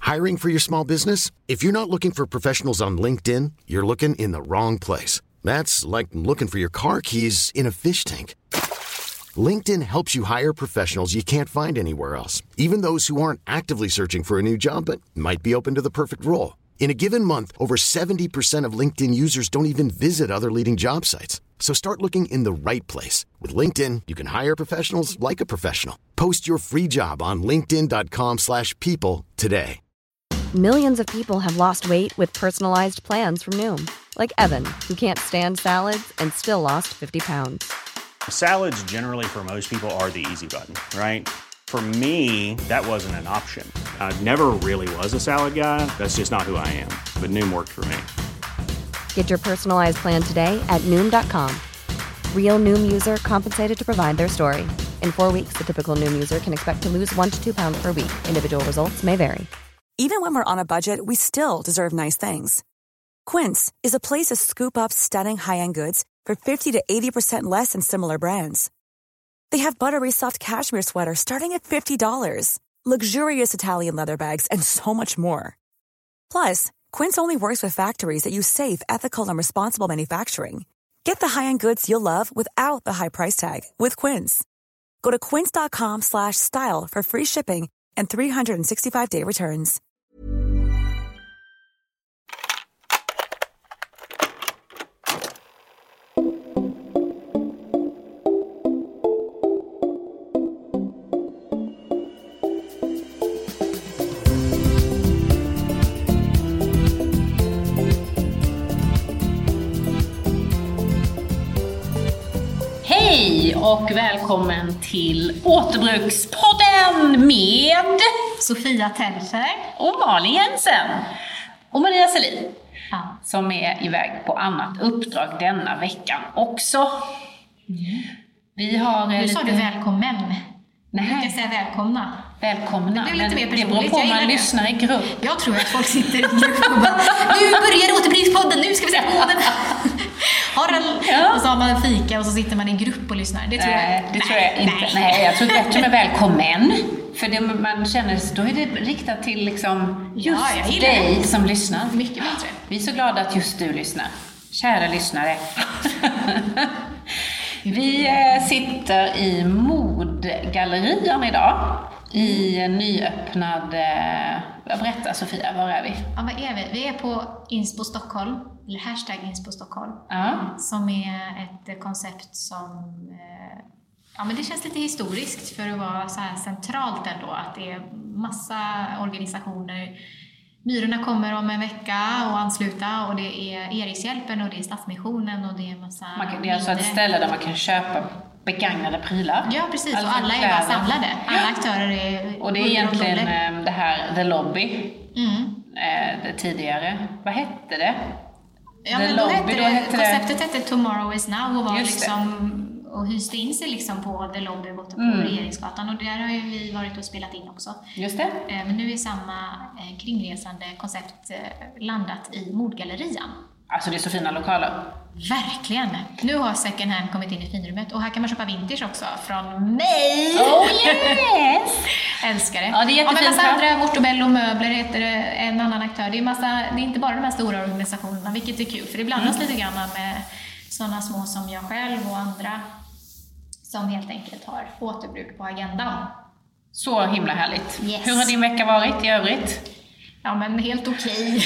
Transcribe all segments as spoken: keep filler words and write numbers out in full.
Hiring for your small business? If you're not looking for professionals on LinkedIn, you're looking in the wrong place. That's like looking for your car keys in a fish tank. LinkedIn helps you hire professionals you can't find anywhere else, even those who aren't actively searching for a new job but might be open to the perfect role. In a given month, over seventy percent of LinkedIn users don't even visit other leading job sites. So start looking in the right place. With LinkedIn, you can hire professionals like a professional. Post your free job on linkedin dot com slash people today. Millions of people have lost weight with personalized plans from Noom. Like Evan, who can't stand salads and still lost fifty pounds. Salads generally for most people are the easy button, right? For me, that wasn't an option. I never really was a salad guy. That's just not who I am. But Noom worked for me. Get your personalized plan today at Noom dot com. Real Noom user compensated to provide their story. In four weeks, the typical Noom user can expect to lose one to two pounds per week. Individual results may vary. Even when we're on a budget, we still deserve nice things. Quince is a place to scoop up stunning high-end goods for fifty to eighty percent less than similar brands. They have buttery soft cashmere sweaters starting at fifty dollars, luxurious Italian leather bags, and so much more. Plus, Quince only works with factories that use safe, ethical, and responsible manufacturing. Get the high-end goods you'll love without the high price tag with Quince. Go to quince dot com slash style for free shipping and three sixty-five day returns. Hej och välkommen till Återbrukspodden med Sofia Telfer och Malin Jensen och Maria Selin, ja, som är iväg på annat uppdrag denna veckan också. Mm. Vi har nu lite... sa du välkommen. Nej. Du kan säga välkomna. Välkomna. Det blir lite mer personligt. Det beror på om man lyssnar i grupp. Jag tror att folk sitter i grupp och bara, nu börjar Återbrukspodden, nu ska vi se på den. Har ja. Och så har man en fika och så sitter man i en grupp och lyssnar. Det tror nej, jag det nej, tror jag inte. Nej, nej jag tror bättre med välkommen. För det man känner, då är det riktat till liksom just ja, dig det. Som lyssnar. Mycket bättre. Vi är så glada att just du lyssnar. Kära lyssnare. Vi sitter i Modgallerian idag. I nyöppnad... Berätta Sofia, var är vi? Ja, vad är vi? Vi är på Inspo Stockholm, eller hashtag Inspo Stockholm. Ja. Som är ett koncept som... Ja, men det känns lite historiskt för att vara så här centralt ändå. Att det är massa organisationer. Myrorna kommer om en vecka och ansluta. Och det är Erikshjälpen och det är Stadsmissionen och det är massa... Man kan, det är alltså ett ställe där man kan köpa begagnade prylar. Ja, precis. Alltså och alla är bara samlade. Alla aktörer är... Och det är egentligen det här The Lobby. Mm. Det tidigare. Vad hette det? Ja, The men då Lobby, hette det, då hette konceptet det... hette Tomorrow is Now och var liksom... och hyste in sig liksom på The Lobby borta på mm. Regeringsgatan. Och där har ju vi varit och spelat in också. Just det. Men nu är samma kringresande koncept landat i Modgallerian. Alltså det är så fina lokaler. Verkligen. Nu har Second Hand kommit in i finrummet. Och här kan man köpa vintage också från mig. Oh yes! Älskar det. Ja, det är jättefint. Ja, men massa andra, Mortobello möbler heter det, en annan aktör. Det är, massa, det är inte bara de här stora organisationerna, vilket är kul. För det blandas mm. lite grann med sådana små som jag själv och andra som helt enkelt har återbruk på agendan. Så himla härligt. Yes. Hur har din vecka varit i övrigt? Ja, men helt okej.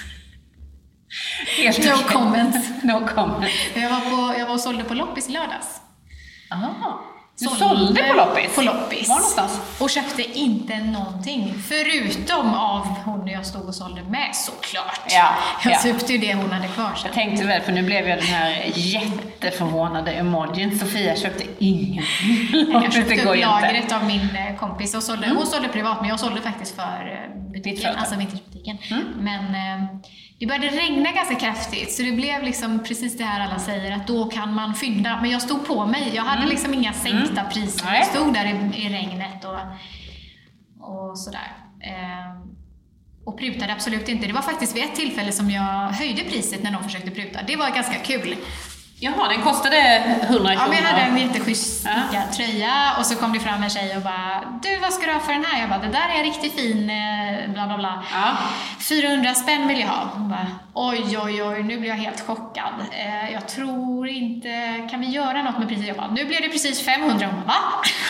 Helt no okej. Comments. No comments. Jag var, på, jag var och sålde på Loppis lördags. Aha. Du sålde, sålde på Loppis? På Loppis. Var någonstans? Och köpte inte någonting. Förutom av hon jag stod och sålde med, såklart. Ja, jag ja. supte ju det hon hade kvar sen. Jag tänkte väl, för nu blev jag den här jätteförvånade emojin. Sofia köpte ingenting. Jag köpte upp lagret av min kompis. Och sålde, mm. Hon sålde privat, men jag sålde faktiskt för butiken, alltså vintagebutiken. Mm. Men eh, det började regna ganska kraftigt. Så det blev liksom precis det här alla säger, att då kan man fynda. Men jag stod på mig. Jag hade mm. liksom inga sänkta mm. priser. Jag stod där i, i regnet och, och sådär. Eh, och prutade absolut inte. Det var faktiskt vid ett tillfälle som jag höjde priset när någon försökte pruta. Det var ganska kul. Jaha, den kostade hundra kronor. Ja, men jag hade en jätteschysst stickad ja. tröja och så kom det fram en tjej och bara, du, vad ska du ha för den här? Jag bara, det där är en riktigt fin, bla bla bla. Ja. fyrahundra spänn vill jag ha. Hon bara, oj, oj, oj, nu blir jag helt chockad. Eh, jag tror inte, kan vi göra något med priset? Jag bara, nu blev det precis femhundra. Hon bara, va?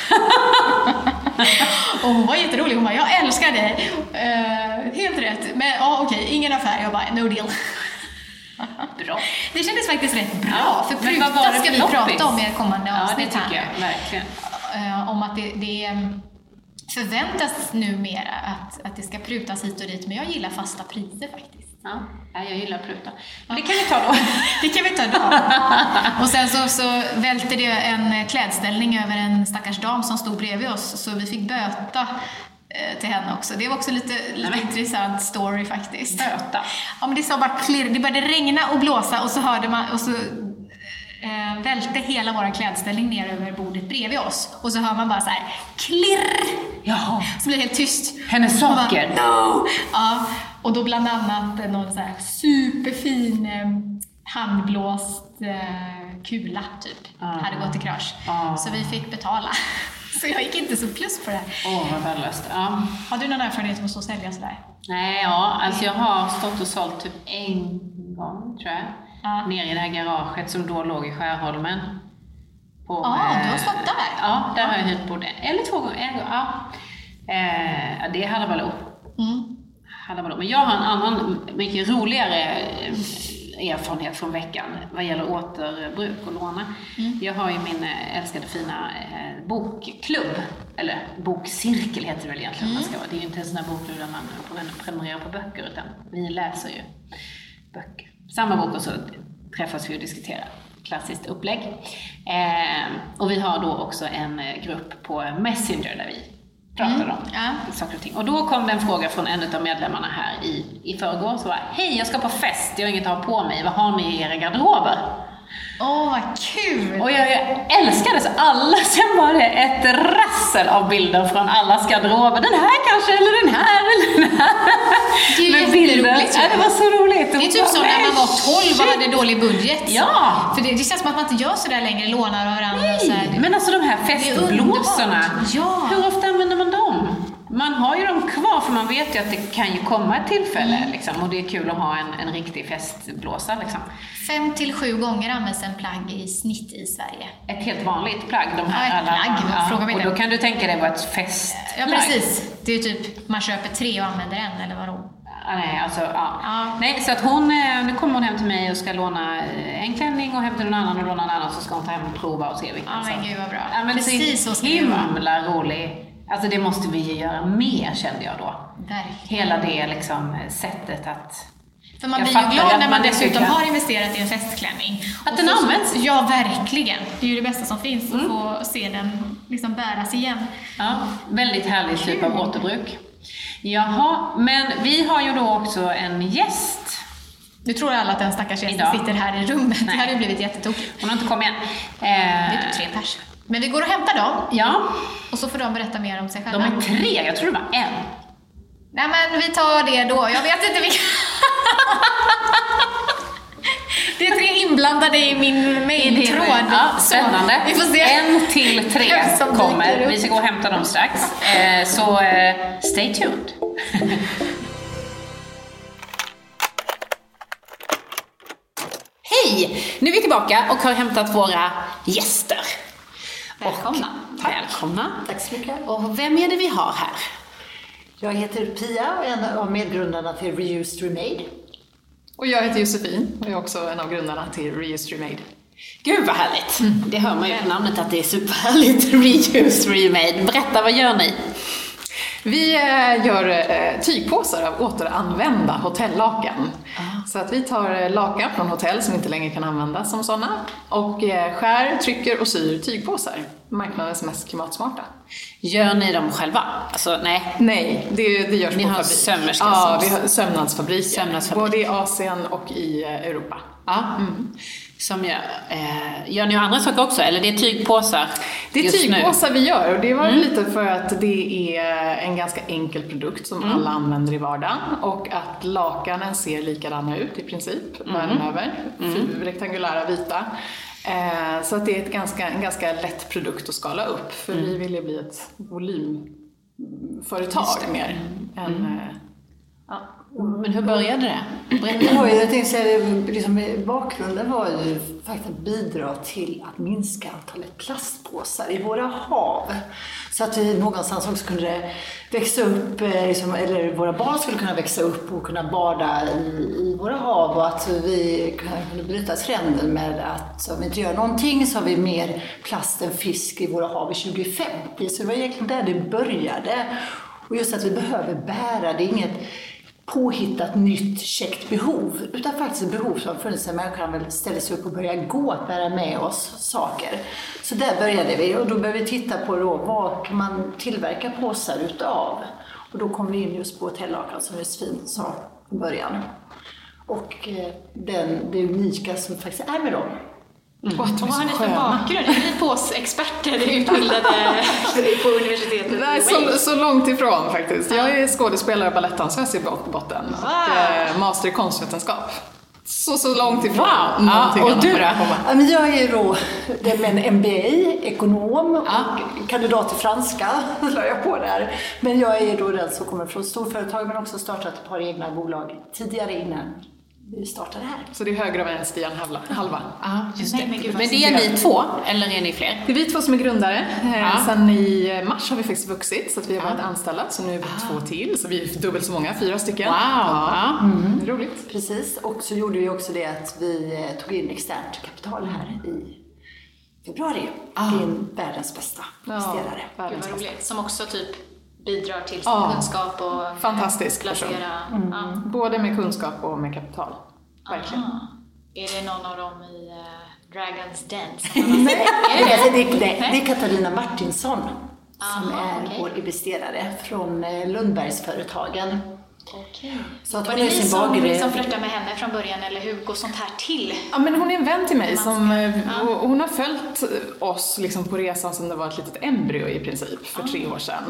Och hon var jätterolig. Hon bara, jag älskar dig. Eh, helt rätt. Men ja, okej, ingen affär. Jag bara, no deal. Bra. Det kändes faktiskt rätt bra. Ja, för men vad var det ska vi loppis? prata om i kommande ja, avsnitt. Ja, det tycker jag, verkligen. Uh, om att det, det förväntas numera att, att det ska prutas hit och dit. Men jag gillar fasta priser faktiskt. Ja, jag gillar att pruta. Men det kan vi ta då. Det kan vi ta då. Och sen så, så välte det en klädställning över en stackars dam som stod bredvid oss. Så vi fick böta till henne också. Det var också lite, lite intressant story faktiskt. Böta. Ja, men det sa bara klirr. Det började regna och blåsa och så hörde man och så eh, välte hela vår klädställning ner över bordet bredvid oss. Och så hör man bara så här klirr. Jaha. Så blir det helt tyst. Hennes saker. Bara, no! Ja, och då bland annat någon så här superfin eh, handblåst eh, kula typ. Ah. Hade gått i krasch. Ah. Så vi fick betala. Så jag gick inte så plus på det här. Åh, oh, vad värdelöst. Ja. Har du någon erfarenhet av att sälja sådär? Nej, ja. Alltså jag har stått och sålt typ en gång, tror jag. Ja. Nere i det här garaget som då låg i Skärholmen. Ja, ah, du har stått där? Ja, där ja. har jag hyrt på det. Eller två gånger. En gång, ja. Eh, det är Hallabaloo. Mm. Hallabaloo. Men jag har en annan, mycket roligare erfarenhet från veckan vad gäller återbruk och låna. Mm. Jag har ju min älskade fina eh, bokklubb, eller bokcirkel heter det väl egentligen. Mm. Man ska vara. Det är ju inte en sån här bokklubb där man prenumererar på böcker, utan vi läser ju böcker. Samma bok, och så träffas vi och diskuterar. Klassiskt upplägg. Eh, och vi har då också en grupp på Messenger där vi pratar mm. om ja. saker och ting. Och då kom det en fråga från en av medlemmarna här i, i förrgår. Så var, hej, jag ska på fest, jag har inget att ha på mig. Vad har ni i era garderober? Åh, oh, vad kul! Och jag, jag älskade så alla. Sen var det ett rassel av bilder från allas garderober. Den här kanske, eller den här, eller den här. Det är ju jätteroligt. Ja, det var så roligt. Det är typ som när man var tolv och hade dålig budget. Ja. För det, det känns som att man inte gör så där längre, lånar av varandra. Nej, och så här. Men alltså de här festblåsorna. Ja. Hur ofta använder man dem? Man har ju dem kvar, för man vet ju att det kan ju komma ett tillfälle mm. liksom, och det är kul att ha en, en riktig festblåsa liksom. Fem till sju gånger används en plagg i snitt i Sverige. Ett helt vanligt plagg, de här ja, ett alla. Plagg, ja, fråga mig och det. då kan du tänka dig vad ett festplagg. Ja, precis. Det är typ, man köper tre och använder en, eller vadå? Ja, nej, alltså, ja. Ja. Nej, så att hon, nu kommer hon hem till mig och ska låna en klänning och hämta någon annan och låna en annan, så ska hon ta hem och prova och se vilken. Ja, men gud vad bra. Ja, men precis så ska det vara. Himla rolig. Alltså det måste vi ju göra mer, kände jag då. Verkligen. Hela det liksom sättet att... För man blir ju glad när man dessutom har investerat i en festklänning. Att den används? Ja, verkligen. Det är ju det bästa som finns, mm. att få se den liksom bäras igen. Ja, väldigt härlig typ av återbruk. Jaha, men vi har ju då också en gäst. Nu tror alla att den stackars gästen sitter här i rummet. Nej. Det hade ju blivit jättetokigt. Hon har inte kommit än. Eh... Det är typ tre pers. Men vi går och hämtar dem. Ja. Och så får de berätta mer om sig själva. De är tre, jag tror det var en. Nej, men vi tar det då. Jag vet inte vilka... Det är tre inblandade i min mail-tråd. Ja, spännande. Vi får se. En till tre kommer. Vi ska gå och hämta dem strax. Eh, så eh, stay tuned. Hej! Nu är vi tillbaka och har hämtat våra gäster. Välkomna. Och, välkomna. Tack så mycket. Och vem är det vi har här? Jag heter Pia och är en av medgrundarna till Reused Remade. Och jag heter Josefin och jag är också en av grundarna till Reused Remade. Gud vad härligt. Mm. Det hör man ju på namnet att det är superhärligt. Reused Remade. Berätta, vad gör ni? Vi gör tygpåsar av återanvända hotellakan. Ah. Så att vi tar lakan från hotell som inte längre kan användas som sådana och skär, trycker och syr tygpåsar. Marknadens mest klimatsmarta. Gör ni dem själva? Alltså, nej. Nej, det, det görs ni på har fabrik. Sömmerska ja, vi har sömnadsfabriker. Sömnadsfabrik. Både i Asien och i Europa. Ja. Mm. som gör. Eh, gör ni andra saker också? Eller det är tygpåsar? Det är tygpåsar vi gör och det var mm. lite för att det är en ganska enkel produkt som mm. alla använder i vardagen och att lakanen ser likadana ut i princip mm. världen över. Mm. Rektangulära vita. Eh, så att det är ett ganska, en ganska lätt produkt att skala upp för mm. vi vill ju bli ett volymföretag mer än... Mm. Eh, ja. Men hur började det? Ja, jag tänkte säga, liksom, bakgrunden var ju faktiskt att bidra till att minska antalet plastpåsar i våra hav. Så att vi någonstans också kunde växa upp, liksom, eller våra barn skulle kunna växa upp och kunna bada i, i våra hav. Och att vi kunde bryta trenden med att om vi inte gör någonting så har vi mer plast än fisk i våra hav i tjugo femtio. Så det var egentligen där det började. Och just att vi behöver bära, det är inget påhittat nytt käckt behov utan faktiskt ett behov som funnits när människan väl ställer sig upp och börjar gå att bära med oss saker. Så där började vi och då började vi titta på då, vad kan man tillverka påsar utav, och då kom vi in just på hotellakan som vi fint sa i början och den, det unika som faktiskt är med dem. Mm. Och vad har ni för bakgrund? Är ni påsexperter utbildade på universitetet? Nej, så, så långt ifrån faktiskt. Jag är skådespelare och balettdansös i botten wow. och eh, master i konstvetenskap. Så, så långt ifrån. Wow. Ja, och du då? Ja, men jag är då med en M B A, ekonom och ja. kandidat i franska, la jag på där. Men jag är då den som kommer från storföretag men också startat ett par egna bolag tidigare innan vi startade här. Så det är höger och vänster i en halva. halva. Ja, just det. Men, Gud, men det är ni två, eller är ni fler? Det är vi två som är grundare. Ja. Sen i mars har vi faktiskt vuxit, så att vi har varit ja. anställda. Så nu är vi ja. två till, så vi är dubbelt så många, fyra stycken. Wow! Ja. Mm. Roligt. Precis, och så gjorde vi också det att vi tog in externt kapital här i februari. Ah. Det är världens bästa investerare. Ja, Gud vad roligt. Som också typ bidrar till sin ja. kunskap och fantastisk placera. Mm. Ja. Både med kunskap och med kapital. Verkligen. Aha. Är det någon av dem i uh, Dragons Den? Nej, det, är det, det, det är Katarina Martinsson som Aha, är okay. vår investerare från Lundbergsföretagen. Okay. Så att var det ni som liksom flörtade med henne från början, eller hur går sånt här till? Ja, men hon är en vän till mig som, ja. och hon har följt oss liksom på resan som det var ett litet embryo i princip för ah. tre år sedan.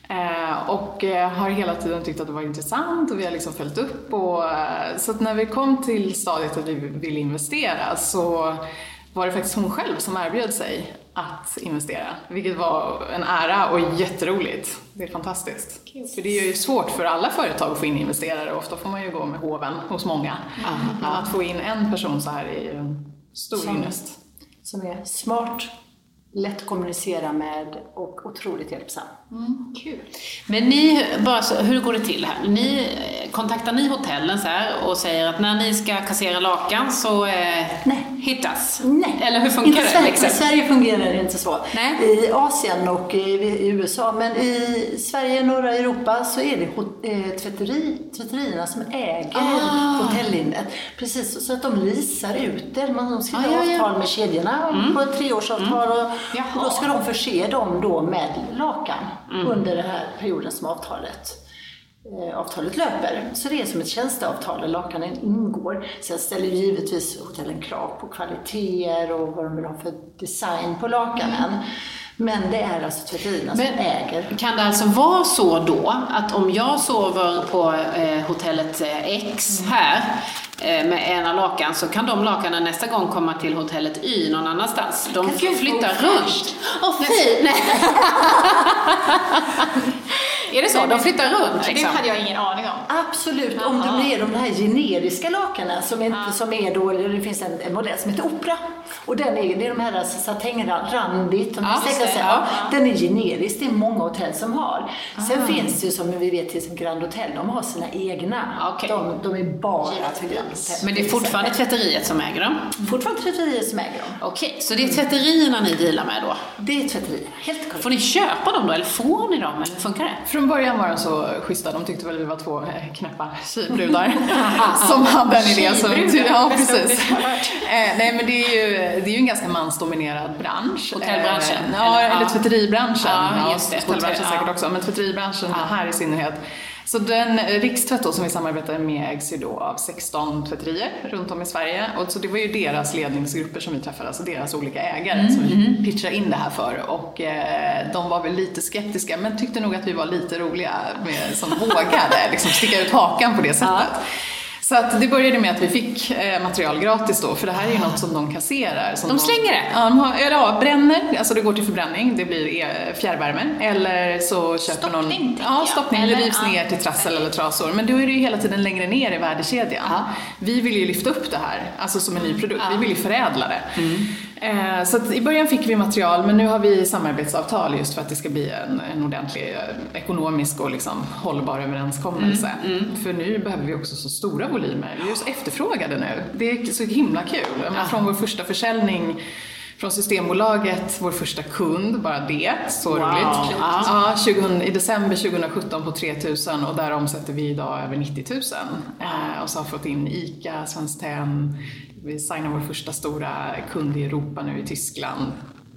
Eh, och eh, har hela tiden tyckt att det var intressant och vi har liksom följt upp och, eh, så att när vi kom till stadiet att vi ville investera så var det faktiskt hon själv som erbjöd sig att investera, vilket var en ära och jätteroligt. Det är fantastiskt. Cool. För det är ju svårt för alla företag att få in investerare, ofta får man ju gå med hoven hos många. Mm. Att få in en person så här är ju en stor ynnest. Som är smart, lätt att kommunicera med och otroligt hjälpsam. Mm, kul. Men ni, bara så, hur går det till här? Ni, kontaktar ni hotellen så här och säger att när ni ska kassera lakan så eh, hittas? Nej. Eller hur funkar inte det? Sverige, Liksom? I Sverige fungerar det inte så. Nej. I Asien och i, i U S A, men i Sverige och norra Europa så är det hot, eh, tvätteri, tvätterierna som äger ah. hotellinnet. Precis, så att de leasar ut det. Man skriver ah, ja, ja. avtal med kedjorna mm. på ett treårsavtal och, och då ska de förse dem då med lakan. Mm. Under den här perioden som avtalet, eh, avtalet löper. Så det är som ett tjänsteavtal där lakanen ingår. Sen ställer givetvis hotellen krav på kvaliteter och vad de vill ha för design på lakanen. Mm. Men det är alltså tvätterierna som äger. Kan det alltså vara så då att om jag sover på eh, hotellet X här eh, med ena lakan så kan de lakanen nästa gång komma till hotellet Y någon annanstans? De kan flyttar runt. Åh, oh, fint! Är det så? De flyttar runt liksom? Det hade jag ingen aning om. Absolut. Om det blir de här generiska lakanen som, inte, ja. som är då, det finns en, en modell som heter Opera. Och den är, det är de här satänrandigt, de ja, det, sig, ja. Den är generisk, det är många hotell som har. Ah. Sen finns det ju som vi vet till som Grand Hotel, de har sina egna. Okay. De, de är bara för Grand Hotel. Men det är fortfarande tvätteriet som äger dem? Fortfarande tvätteriet som äger dem. Okej, okay, så det är tvätterierna ni dealar med då? Det är tvätterier, helt korrekt. Får ni köpa dem då, eller får ni dem, eller funkar det? Från början var de så schyssta, de tyckte väl vi var två knäppa tjejbrudar som hade en idé. Som, ja, precis. eh, nej, men det är ju, det är ju en ganska mansdominerad bransch. Hotellbranschen? Eh, ja, eller, eller tvätteribranschen. Ja, just det. Hotellbranschen säkert också, men tvätteribranschen ja. här i synnerhet. Så den Rikstvätt då, som vi samarbetar med ägs ju då av sexton tvätterier runt om i Sverige. Och så det var ju deras ledningsgrupper som vi träffade, alltså deras olika ägare mm. som vi pitchade in det här för. Och eh, de var väl lite skeptiska, men tyckte nog att vi var lite roliga med, som vågade liksom sticka ut hakan på det sättet. Ja. Så att det började med att vi fick eh, material gratis då, för det här är ju något som de kasserar. Som de slänger det? Ja, de har, ja, bränner, alltså det går till förbränning, det blir fjärrvärme. Eller så köper stoppning, någon... Ja, stoppning, eller, det rivs ja, ner till trassel eller trasor. Men då är det ju hela tiden längre ner i värdekedjan. Ja. Vi vill ju lyfta upp det här, alltså som en ny produkt, ja. Vi vill ju förädla det. Mm. Eh, så att i början fick vi material, men nu har vi samarbetsavtal just för att det ska bli en, en ordentlig ekonomisk och liksom hållbar överenskommelse. Mm. Mm. För nu behöver vi också så stora volymer. Vi är så efterfrågade nu. Det är så himla kul. Ja. Från vår första försäljning från Systembolaget, vår första kund, bara det, så wow. roligt. Ja. Ja, tjugo, i december tjugosjutton på tre tusen och där omsätter vi idag över nittio tusen. Eh, och så har fått in ICA, Svenskt Tenn. Vi signar vår första stora kund i Europa nu i Tyskland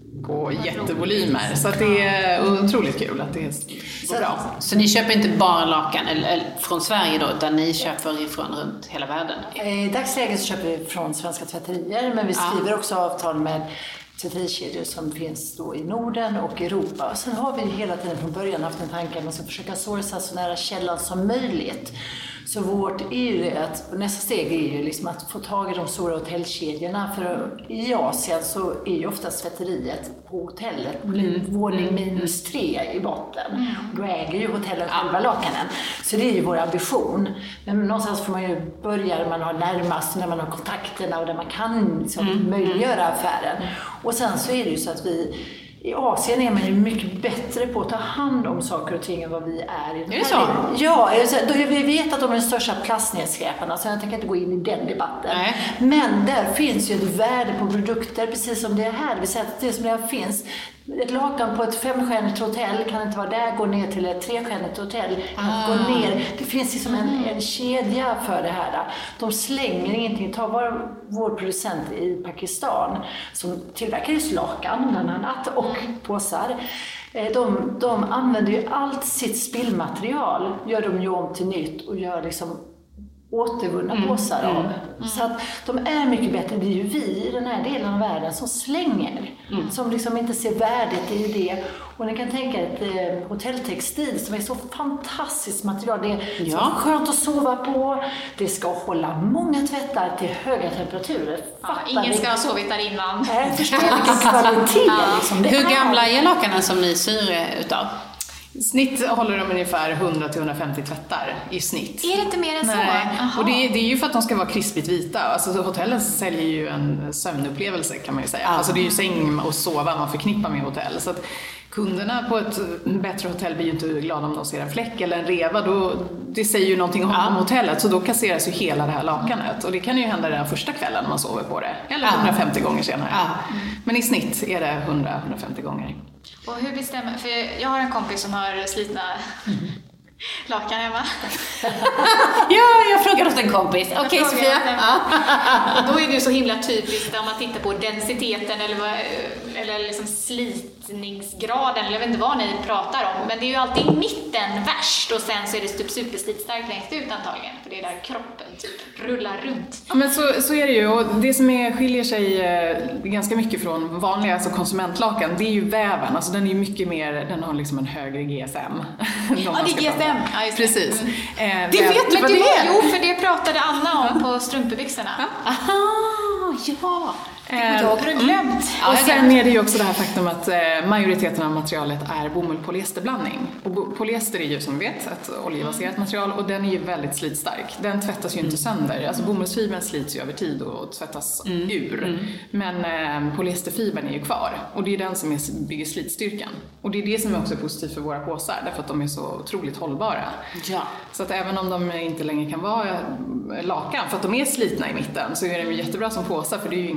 på jättevolymer. Så att det är otroligt kul att det går bra. Så ni köper inte bara lakan eller, eller från Sverige då, utan ni köper ifrån runt hela världen? I dagsläget så köper vi från svenska tvätterier, men vi skriver ja. också avtal med tvätterikedjor som finns då i Norden och Europa. Och sen har vi hela tiden från början haft en tanke att man ska försöka sourca så nära källan som möjligt. Så vårt är ju att, nästa steg är ju liksom att få tag i de stora hotellkedjorna. För i Asien så är ju ofta tvätteriet på hotellet mm. våning minus tre i botten. Mm. Då äger ju hotellen själva lakanen. Så det är ju vår ambition. Men någonstans får man ju börja när man har närmast, när man har kontakterna och där man kan liksom mm. möjliggöra affären. Mm. Och sen så är det ju så att vi i Asien är man ju mycket bättre på att ta hand om saker och ting än vad vi är i. Är det så? Ja, vi vet att de är de största plastnedskräparna, så jag tänker inte gå in i den debatten. Nej. Men där finns ju ett värde på produkter, precis som det är här. Det vill säga att det som det finns, ett lakan på ett femstjärnigt hotell kan inte vara där, gå ner till ett trestjärnigt hotell, ah. gå ner. Det finns liksom en, en kedja för det här. De slänger ingenting. Ta vår, vår producent i Pakistan som tillverkar just lakan bland annat och påsar. De, de använder ju allt sitt spillmaterial, gör de ju om till nytt och gör liksom återvunna mm. påsar av. Mm. Så att de är mycket bättre. Det är ju vi i den här delen av världen som slänger. Mm. Som liksom inte ser värdet i det. Och ni kan tänka ett eh, hotelltextil som är så fantastiskt material. Det är ja. så skönt att sova på. Det ska hålla många tvättar till höga temperaturer. Ja, ingen ska ha sovit där innan. Nej, förstår vilken kvalitet. Ja. Liksom. Hur är... gamla är lakanen som ni syr utav? Snitt håller de ungefär hundra till hundrafemtio tvättar i snitt. Är det inte mer än så? Nej. Och det är, det är ju för att de ska vara krispigt vita. Alltså hotellen säljer ju en sömnupplevelse kan man ju säga. Ja. Alltså det är ju säng och sova man förknippar med hotell. Så att kunderna på ett bättre hotell blir ju inte glada om de ser en fläck eller en reva. Då, det säger ju någonting om, ja. om hotellet, så då kasseras ju hela det här lakanet. Och det kan ju hända den första kvällen man sover på det. Eller ja. hundrafemtio gånger senare. Ja. Men i snitt är det hundra till hundrafemtio gånger. Och hur bestämmer, för jag har en kompis som har slitna mm. lakan hemma. Ja, jag frågar åt en kompis. Okej, okay, Sofia. Och då är det ju så himla tydligt om man tittar på densiteten eller, vad, eller liksom slitningsgraden, eller jag vet inte vad ni pratar om. Men det är ju alltid i mitten värst och sen så är det typ superslitstarkt längst ut antagligen. För det är där kroppen typ rullar runt. Ja, men så, så är det ju. Och det som är, skiljer sig eh, ganska mycket från vanliga alltså konsumentlakan, det är ju väven. Alltså den är ju mycket mer, den har liksom en högre G S M. Ja, det är G S M. Ja, just precis. Mm. Eh, det vet du vad det är? Jo, för det pratade Anna om på strumpbyxorna. Ja. Aha, ja. Eh, har du glömt? Och sen är det ju också det här faktum att eh, majoriteten av materialet är bomull-polyesterblandning. Och bo- polyester är ju som vi vet ett oljebaserat material och den är ju väldigt slitstark. Den tvättas ju inte sönder. Alltså bomullsfibern slits ju över tid och tvättas mm. ur. Mm. Men eh, polyesterfibern är ju kvar. Och det är den som är, bygger slitstyrkan. Och det är det som är också positivt för våra påsar. Därför att de är så otroligt hållbara. Ja. Så att även om de inte längre kan vara lakan, för att de är slitna i mitten, så är de ju jättebra som påsar. För det är ju ingen som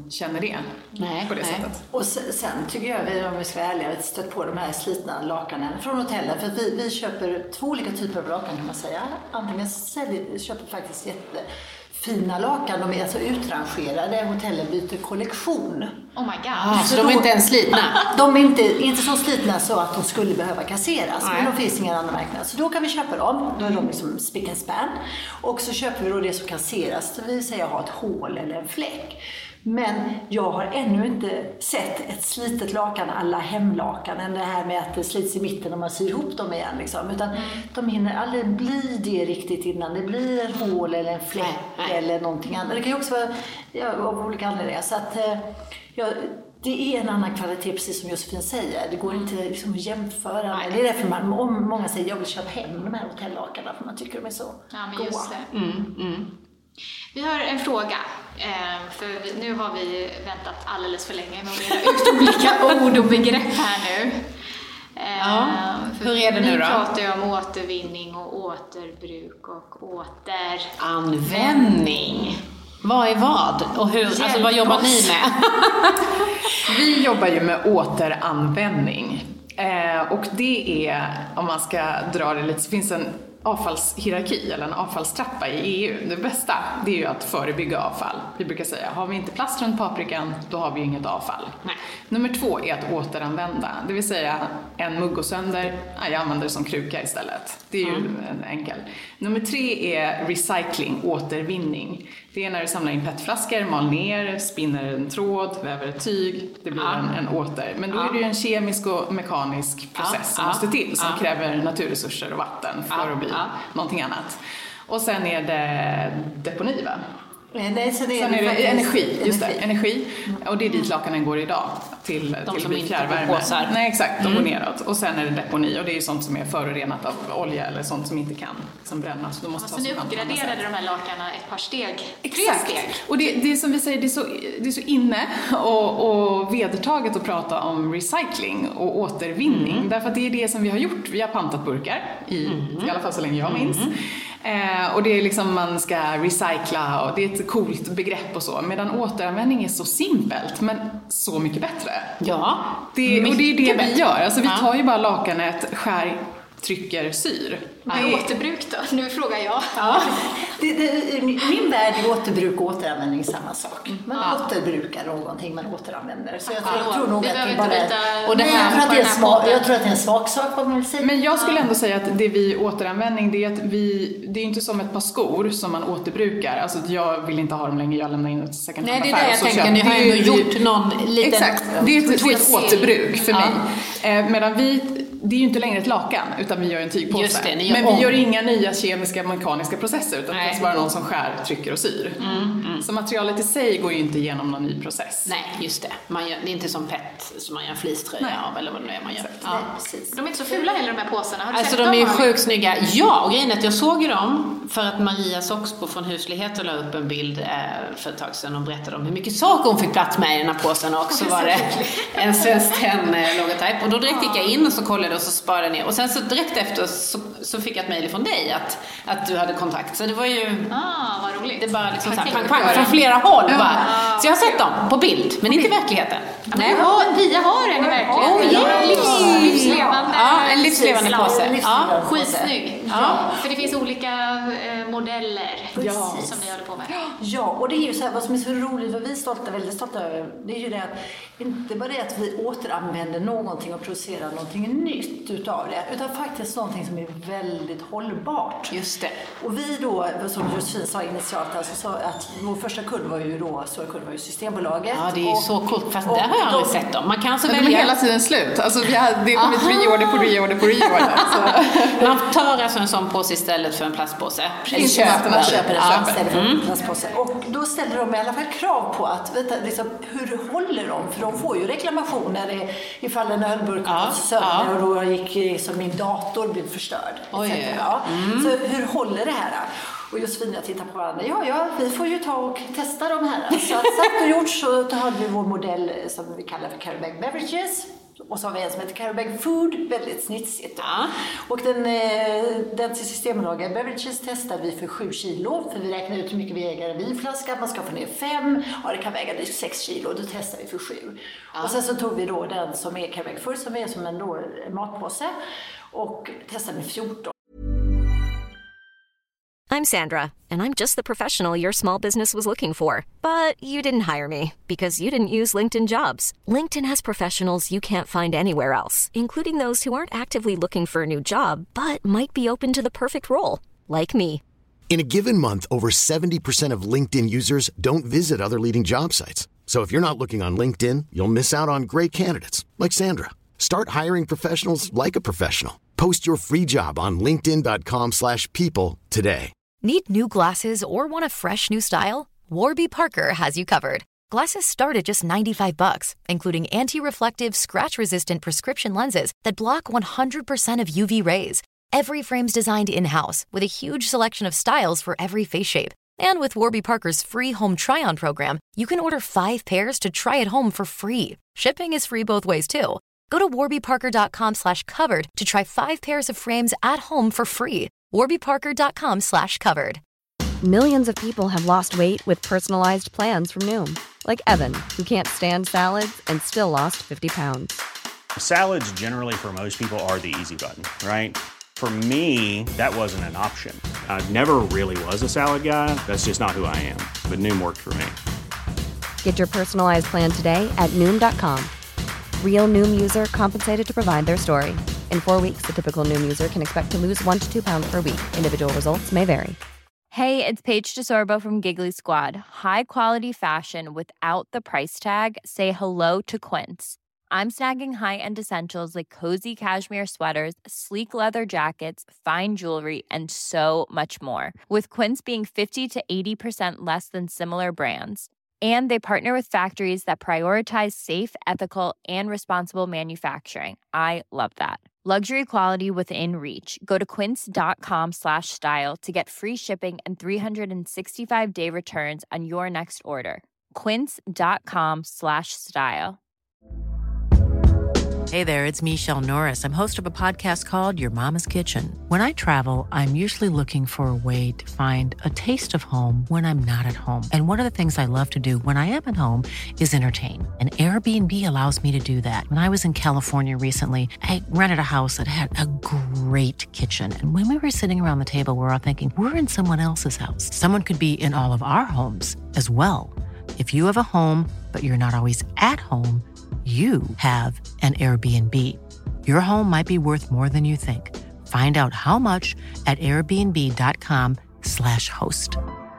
känner det nej, på det nej. sättet. Och sen, sen tycker jag, vi, om vi ska vara ärliga, vi stött på de här slitna lakanen från hotellen. För vi, vi köper två olika typer av lakan kan man säga. Antingen säljer, köper faktiskt jättefina lakan, de är alltså utrangerade, hotellen byter kollektion. Oh my god. Ah, så, så de är inte ens slitna? De är inte, inte så slitna så att de skulle behöva kasseras. Nej. Men de finns inga andra marknader. Så då kan vi köpa dem. Då är de liksom spick and span. Och så köper vi då det som kasseras. Det vill säga ha ett hål eller en fläck. Men jag har ännu inte sett ett slitet lakan alla hemlakan. Än det här med att det slits i mitten och man syr ihop dem igen. Liksom. Utan mm. de hinner aldrig bli det riktigt innan det blir ett hål eller en fläck nej, nej. eller någonting annat. Det kan ju också vara ja, av olika anledningar. Så att ja, det är en annan kvalitet, precis som Josefin säger. Det går inte liksom att jämföra. Nej. Det är därför man, om många säger jag vill köpa hem de här hotellakarna för man tycker de är så ja, men goda. just det. Mm, mm. Vi har en fråga, för nu har vi väntat alldeles för länge med att reda ut olika ord och begrepp här nu. Ja, hur är det nu då? Vi pratar ju om återvinning och återbruk och återanvändning. Vad är vad? Och hur, alltså, vad jobbar ni med? Vi jobbar ju med återanvändning. Eh, och det är, om man ska dra det lite, så finns en avfallshierarki eller en avfallstrappa i E U. Det bästa, det är ju att förebygga avfall. Vi brukar säga, har vi inte plast runt paprikan, då har vi ju inget avfall. Nej. Nummer två är att återanvända. Det vill säga, en mugg går sönder, ja, jag använder det som kruka istället. Det är ju mm. en enkel. Nummer tre är recycling, återvinning. Det är när du samlar in petflaskor, mal ner, spinner en tråd, väver ett tyg. Det blir ah. en, en åter. Men då ah. är det ju en kemisk och mekanisk process ah. som ah. måste till. Som ah. kräver naturresurser och vatten för ah. att bli ah. någonting annat. Och sen är det deponi, va? Nej, så det är, sen är det faktiskt energi, just det, energi. Och det är dit lakanen går idag. Till, de till som inte fjärrvärme. går påsar. Nej, exakt, de mm. går neråt. Och sen är det deponi, och det är ju sånt som är förorenat av olja eller sånt som inte kan som brännas. Så, måste så nu uppgraderade de här lakarna ett par steg. Exakt. Tre steg. Och det, det är som vi säger, det är så, det är så inne och, och vedertaget att prata om recycling och återvinning. Mm. Därför att det är det som vi har gjort. Vi har pantat burkar, i, mm. i alla fall så länge jag minns. Mm. Eh, och det är liksom man ska recycla och det är ett coolt begrepp och så. Medan återanvändning är så simpelt men så mycket bättre. Ja, det, och det är det bättre. vi gör. Alltså vi tar ju bara lakanet, skär, trycker, syr. Vad är återbruk då? Nu frågar jag. Ja. Det, det, min värld är återbruk och återanvändning samma sak. Man ja. återbrukar någonting, man återanvänder. Så jag, jag tror nog att det är bara... Och det här, jag, tror att det är smak, jag tror att det är en svag sak, vad man vill säga. Men jag skulle ändå säga att det vi återanvändning, det är att vi... Det är inte som ett par skor som man återbrukar. Alltså jag vill inte ha dem längre, jag lämnar in ett second hand affär. Nej, det är det jag tänker. Ni har ju gjort någon liten... Exakt, det är ett, det är ett återbruk för mig. Ja. Eh, medan vi... Det är ju inte längre ett lakan, utan vi gör en tygpåse. Just det, ni gör men om. vi gör inga nya kemiska, mekaniska processer, utan Nej. det är bara någon som skär, trycker och syr. Mm, mm. Så materialet i sig går ju inte igenom någon ny process. Nej, just det. Man gör, det är inte som pet som man gör en fleecetröja av, eller vad det är man gör. Ja. Nej, de är inte så fula heller, de här påsarna. Har du alltså sett de är ju dem? sjukt snygga. Ja, och grejen är att jag såg ju dem för att Maria Soxbo från Huslighet la upp en bild eh, för ett tag sedan och berättade om hur mycket saker hon fick plats med i den här påsen, och så var det en Svenskt Tenn-logotyp. Och då direkt gick jag in och så kollade och så sparade ner. Och sen så direkt efter så, så fick jag ett mejl från dig att, att du hade kontakt. Så det var ju... Ah, vad roligt. Det bara liksom så här, pang, pang, från flera håll. Ja. Bara. Så jag har sett dem på bild, men inte i verkligheten. Nej, ja, Pia har en i verkligheten. Oh, yeah. Livs, livslevande. Ja, en livslevande påse. Ja, skitsnygg. Ja. För det finns olika eh, modeller ja. som ni håller på med. Ja, och det är ju så här, vad som är så roligt, vad vi är stolta, väldigt stolta över, det är ju det att inte bara det att vi återanvänder någonting och producerar någonting nytt utav det, utan faktiskt någonting som är väldigt hållbart. Just det. Och vi då, som Josefin sa initialt, alltså så att vår första kund var ju då, stora kund var ju Systembolaget. Ja, det är ju så coolt, fast och, där har jag aldrig de, sett dem. Man kan alltså välja... De är hela tiden slut. Alltså vi har, det har kommit reorder på reorder på reorder. Så. Man tar alltså en sån påse istället för en plastpåse. Eller köper, man köper en sån istället för en plastpåse. Och då ställer de i alla fall krav på att, vet du, liksom, hur håller de? För de får ju reklamationer ifall en ölburk ja, sönder ja. och då gick som min dator blev förstörd. Oj, ja. mm. Så hur håller det här? Och Josefin och jag tittar på varandra. Ja, ja, vi får ju ta och testa de här. Så att sagt och gjort så hade vi vår modell som vi kallar för Caribbean Beverages. Och så har vi en som heter Carry Bag Food, väldigt snitsigt. Ja. Och den, den till Systembolaget Beverages testade vi för sju kilo. För vi räknar ut hur mycket vi äger en vinflaska. Man ska få ner fem. Ja, det kan väga sex kilo. Då testar vi för sju. Ja. Och sen så tog vi då den som är Carry Bag Food, som är som en då matpåse. Och testade med fjorton. I'm Sandra, and I'm just the professional your small business was looking for. But you didn't hire me because you didn't use LinkedIn Jobs. LinkedIn has professionals you can't find anywhere else, including those who aren't actively looking for a new job, but might be open to the perfect role, like me. In a given month, over seventy percent of LinkedIn users don't visit other leading job sites. So if you're not looking on LinkedIn, you'll miss out on great candidates like Sandra. Start hiring professionals like a professional. Post your free job on linkedin dot com slash people today. Need new glasses or want a fresh new style? Warby Parker has you covered. Glasses start at just ninety-five bucks, including anti-reflective, scratch-resistant prescription lenses that block one hundred percent of U V rays. Every frame's designed in-house with a huge selection of styles for every face shape. And with Warby Parker's free home try-on program, you can order five pairs to try at home for free. Shipping is free both ways, too. Go to warby parker dot com slash covered to try five pairs of frames at home for free. warby parker dot com slash covered. Millions of people have lost weight with personalized plans from Noom. Like Evan, who can't stand salads and still lost fifty pounds. Salads generally for most people are the easy button, right? For me, that wasn't an option. I never really was a salad guy. That's just not who I am. But Noom worked for me. Get your personalized plan today at Noom dot com. Real Noom user compensated to provide their story. In four weeks, the typical Noom user can expect to lose one to two pounds per week. Individual results may vary. Hey, it's Paige DeSorbo from Giggly Squad. High quality fashion without the price tag. Say hello to Quince. I'm snagging high-end essentials like cozy cashmere sweaters, sleek leather jackets, fine jewelry, and so much more. With Quince being fifty to eighty percent less than similar brands. And they partner with factories that prioritize safe, ethical, and responsible manufacturing. I love that. Luxury quality within reach. Go to quince dot com slash style to get free shipping and three sixty-five day returns on your next order. quince dot com slash style. Hey there, it's Michelle Norris. I'm host of a podcast called Your Mama's Kitchen. When I travel, I'm usually looking for a way to find a taste of home when I'm not at home. And one of the things I love to do when I am at home is entertain. And Airbnb allows me to do that. When I was in California recently, I rented a house that had a great kitchen. And when we were sitting around the table, we were all thinking, we're in someone else's house. Someone could be in all of our homes as well. If you have a home, but you're not always at home, you have an Airbnb. Your home might be worth more than you think. Find out how much at airbnb dot com slash host.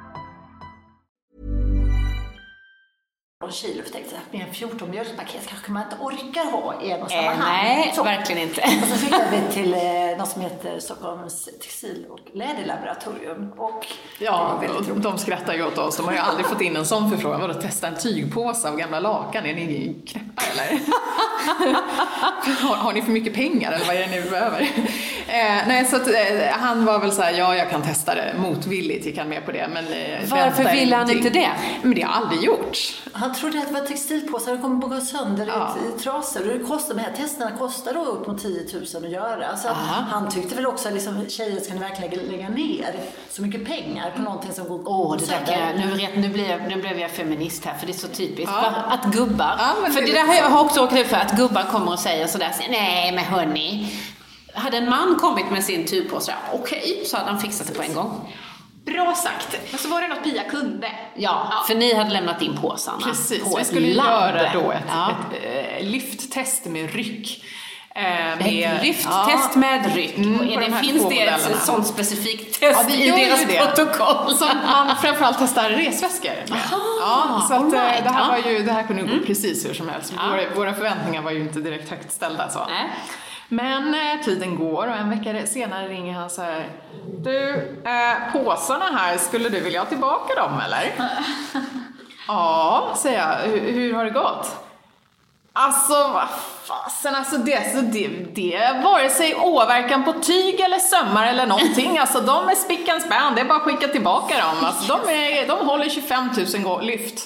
Kilo, för tänkte att med en fjorton mjölkpaket kanske man inte orkar ha i en och samma eh, hand. Nej, så. Verkligen inte. Och så skickade vi till eh, något som heter Stockholms textil- och läderlaboratorium. Och ja, och de skrattar ju åt oss. De har ju aldrig fått in en sån förfrågan. Vadå, testa en tygpåse av gamla lakan? Är ni knäppa eller? har, har ni för mycket pengar eller vad är det ni behöver? eh, nej, så att, eh, han var väl så här, ja jag kan testa det. Motvilligt gick han med på det. Men, eh, varför ville han inte det? Men det har aldrig gjort. Han trodde att det var textilpåsar, de kommer att gå sönder ja. i trasor. Och det kostar, de här testerna kostar då upp mot tio tusen att göra. Så han tyckte väl också att liksom, tjejer ska verkligen lägga ner så mycket pengar på någonting som går Åh, det där kan, nu, vet, nu, blev, nu blev jag feminist här, för det är så typiskt. Ja. Att gubbar, ja, för det, det där har jag också åkt ut för, att gubbar kommer och säger sådär, nej men hörni, hade en man kommit med sin tubpåse, okej, okay, så hade han fixat det på en gång. Bra sagt. Men så var det något Pia kunde. Ja, ja. För ni hade lämnat in påsarna. Precis, på vi skulle labb. göra då ett, ja. ett, ett, ett lyfttest med ryck. Eh, med, ett lyfttest ja. med ryck. Mm, och det, finns det ett sånt specifikt test ja, i deras det. protokoll? Som man framförallt testar resväskor. Aha, ja, så att, right. det, här ja. var ju, det här kunde gå mm. precis hur som helst. Ja. Våra, våra förväntningar var ju inte direkt högt ställda. Så. Nej. Men eh, tiden går och en vecka senare ringer han så här: du, eh, påsarna här, skulle du vilja ha tillbaka dem eller? Ja, säger jag. Hur, hur har det gått? Alltså, vad fasen, alltså det, så det, det är vare sig åverkan på tyg eller sömmar eller någonting. Alltså de är spick and span, det är bara att skicka tillbaka dem. Alltså de, är, de håller tjugofem tusen lyft.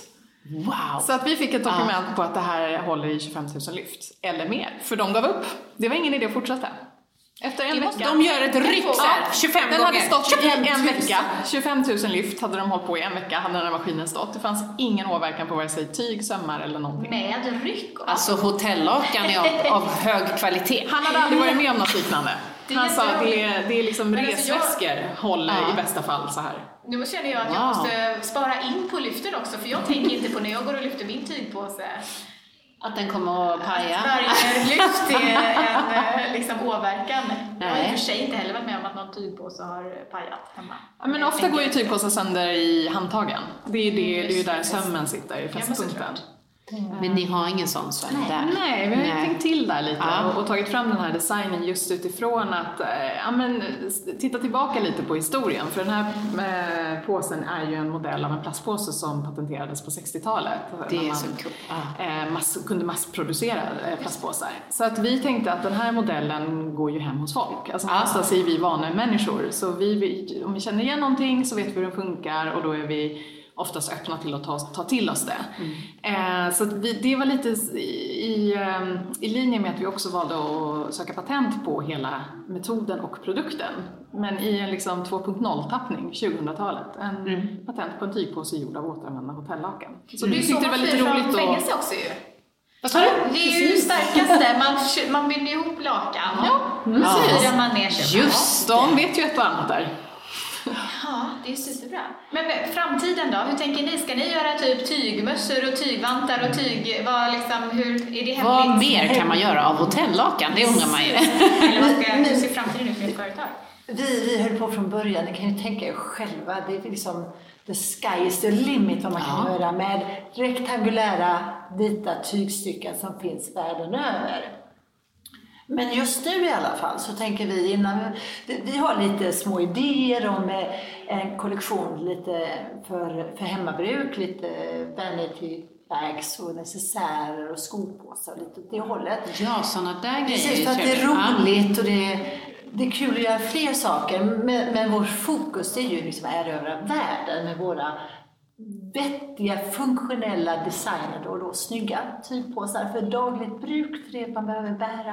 Wow. Så att vi fick ett dokument ah. på att det här håller i tjugofem tusen lyft eller mer. För de gav upp. Det var ingen idé att fortsätta. Efter en vecka. De gör ett ryck där, tjugofem den gånger. Den hade stått i en vecka. tjugofem tusen lyft hade de hållit på i en vecka. Hade den här maskinen stått. Det fanns ingen åverkan på vare sig tyg, sömmar eller någonting. Med ryck. Alltså hotellakan är av, av hög kvalitet. Han hade aldrig varit med om något liknande. Han sa att det är, det är liksom resväskor jag... håller ja. i bästa fall så här. Nu känner jag att jag wow. måste spara in på lyften också. För jag tänker inte på när jag går och lyfter min tygpåse. Att den kommer att paja. Varje lyft är en liksom, åverkan. Nej. Jag har i och för sig inte heller varit med om att någon tygpåse har pajat hemma. Ja, men ofta går ju tygpåsar sönder i handtagen. Det är ju det, det är ju där sömmen sitter, i fästpunkten. Mm. Men ni har ingen sån söm där? Nej, vi har Nej. tänkt till där lite ja. och, och tagit fram den här designen just utifrån att ja, men, titta tillbaka lite på historien. För den här eh, påsen är ju en modell av en plastpåse som patenterades på sextiotalet. Det är man, så kul. Ja. Eh, mass, kunde massproducera eh, plastpåsar. Så att vi tänkte att den här modellen går ju hem hos folk. Alltså någonstans är vi vana människor. Så vi, vi, om vi känner igen någonting så vet vi hur det funkar och då är vi oftast öppna till att ta, ta till oss det. Mm. Eh, så att vi, det var lite i, i, i linje med att vi också valde att söka patent på hela metoden och produkten. Men i en liksom två punkt noll-tappning, tjugohundratalet. En mm. patent på en tygpåse gjord av återanvända hotellakan. Så mm. vi tyckte det var lite roligt att... fängelse också ju. Vad sa du? Det är ju det starkaste. Man, man binder ihop lakan. Ja. Mm. Så ja. man ner Just, de vet ju ett och annat där. Ja, det är superbra. Men framtiden då? Hur tänker ni? Ska ni göra typ tygmössor och tygvantar och tyg... Vad liksom, hur, är det hemligt? Vad mer kan man göra av hotellakan? Det undrar man ju. Eller vad ska, hur ser framtiden ut för ett företag? Vi, vi höll på från början, ni kan ju tänka er själva. Det är liksom the sky is the limit vad man kan ja. göra med rektangulära vita tygstycken som finns världen över. Men just nu i alla fall så tänker vi innan vi, vi har lite små idéer om en kollektion lite för, för hemmabruk, lite vanity bags och necessärer och skopåsar och lite åt det hållet. Ja, sådana där grejer. Precis, för att det är roligt och det, det är kul att göra fler saker. Men, men vår fokus är ju liksom att erövra världen med våra vettiga, funktionella designer och då snygga tygpåsar för dagligt bruk, för det man behöver bära.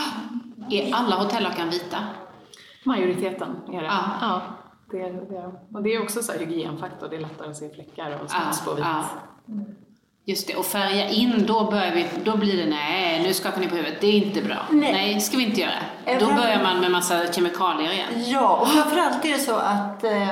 Är alla hotellakan vita? Majoriteten är det. Ja. Ja, det är det. Och det är också så här hygienfaktor. Det är lättare att se fläckar och smuts på vitt. Ja. Just det, och färga in, då, börjar vi, då blir det nej, nu skakar ni på huvudet. Det är inte bra. Nej, nej ska vi inte göra. Då börjar man med massa kemikalier igen. Ja, och framförallt är det så att eh,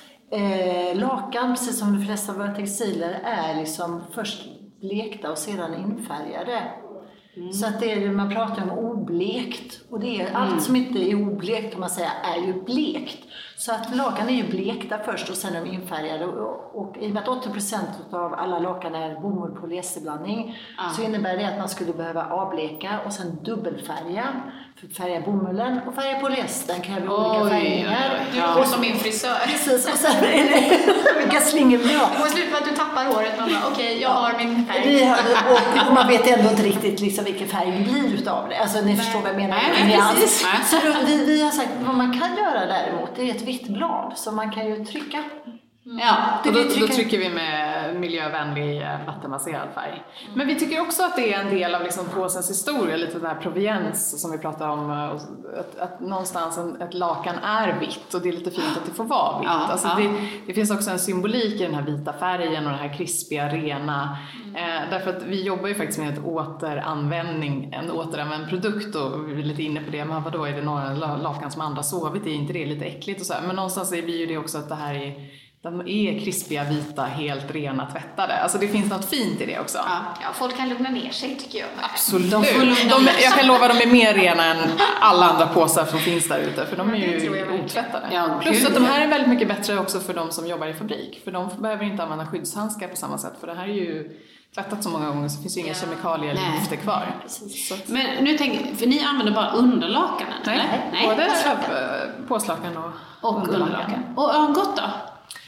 eh, lakan, precis som de flesta av våra textiler, är liksom först blekta och sedan infärgade. Mm. Så att det är, man pratar om oblekt, och det är mm. allt som inte är oblekt kan man säga är ju blekt. Så att lakan är ju blekta först och sen är de infärgade, och, och i och med att åttio procent av alla lakan är bomull polyesterblandning ah. så innebär det att man skulle behöva avbleka och sen dubbelfärga, för färga bomullen och färga polyestern kräver olika oj, färgningar. Oj, oj. Du går som min frisör. Precis, och sen är det vilka slingor vi har. Det måste sluta med att du tappar håret, man bara okej, okay, jag har min färg. Vi har, och, och man vet ändå inte riktigt liksom vilken färg det blir utav det. Alltså ni nej. förstår vad jag menar. Nej, precis. Så då, vi, vi har sagt vad man kan göra däremot, det är ett vitt blad så man kan ju trycka. Mm. Ja, och då, då trycker vi med miljövänlig vattenmasserad färg. Mm. Men vi tycker också att det är en del av liksom påsens historia, lite den här proviens som vi pratar om, att, att någonstans en, ett lakan är vitt och det är lite fint att det får vara vitt. Ja, alltså ja. det, det finns också en symbolik i den här vita färgen och den här krispiga, rena. Mm. Eh, därför att vi jobbar ju faktiskt med ett återanvändning, en återanvänd produkt, och vi är lite inne på det. Men vadå, är det några lakan som andra sovit i? Är inte det lite äckligt och så här? Men någonstans är vi ju det också att det här är... De är krispiga, vita, helt rena, tvättade. Alltså det finns något fint i det också. Ja, ja folk kan lugna ner sig tycker jag. Absolut. De de, jag kan lova att de är mer rena än alla andra påsar som finns där ute. För de är ju otvättade. Ja, plus att de här är väldigt mycket bättre också för de som jobbar i fabrik. För de behöver inte använda skyddshandskar på samma sätt. För det här är ju tvättat så många gånger så finns ju inga ja. kemikalier eller gifter kvar. Så. Men nu tänker för ni använder bara underlakanen? Nej, eller? Nej. Både påslakan och, och underlakan. Och örngott då?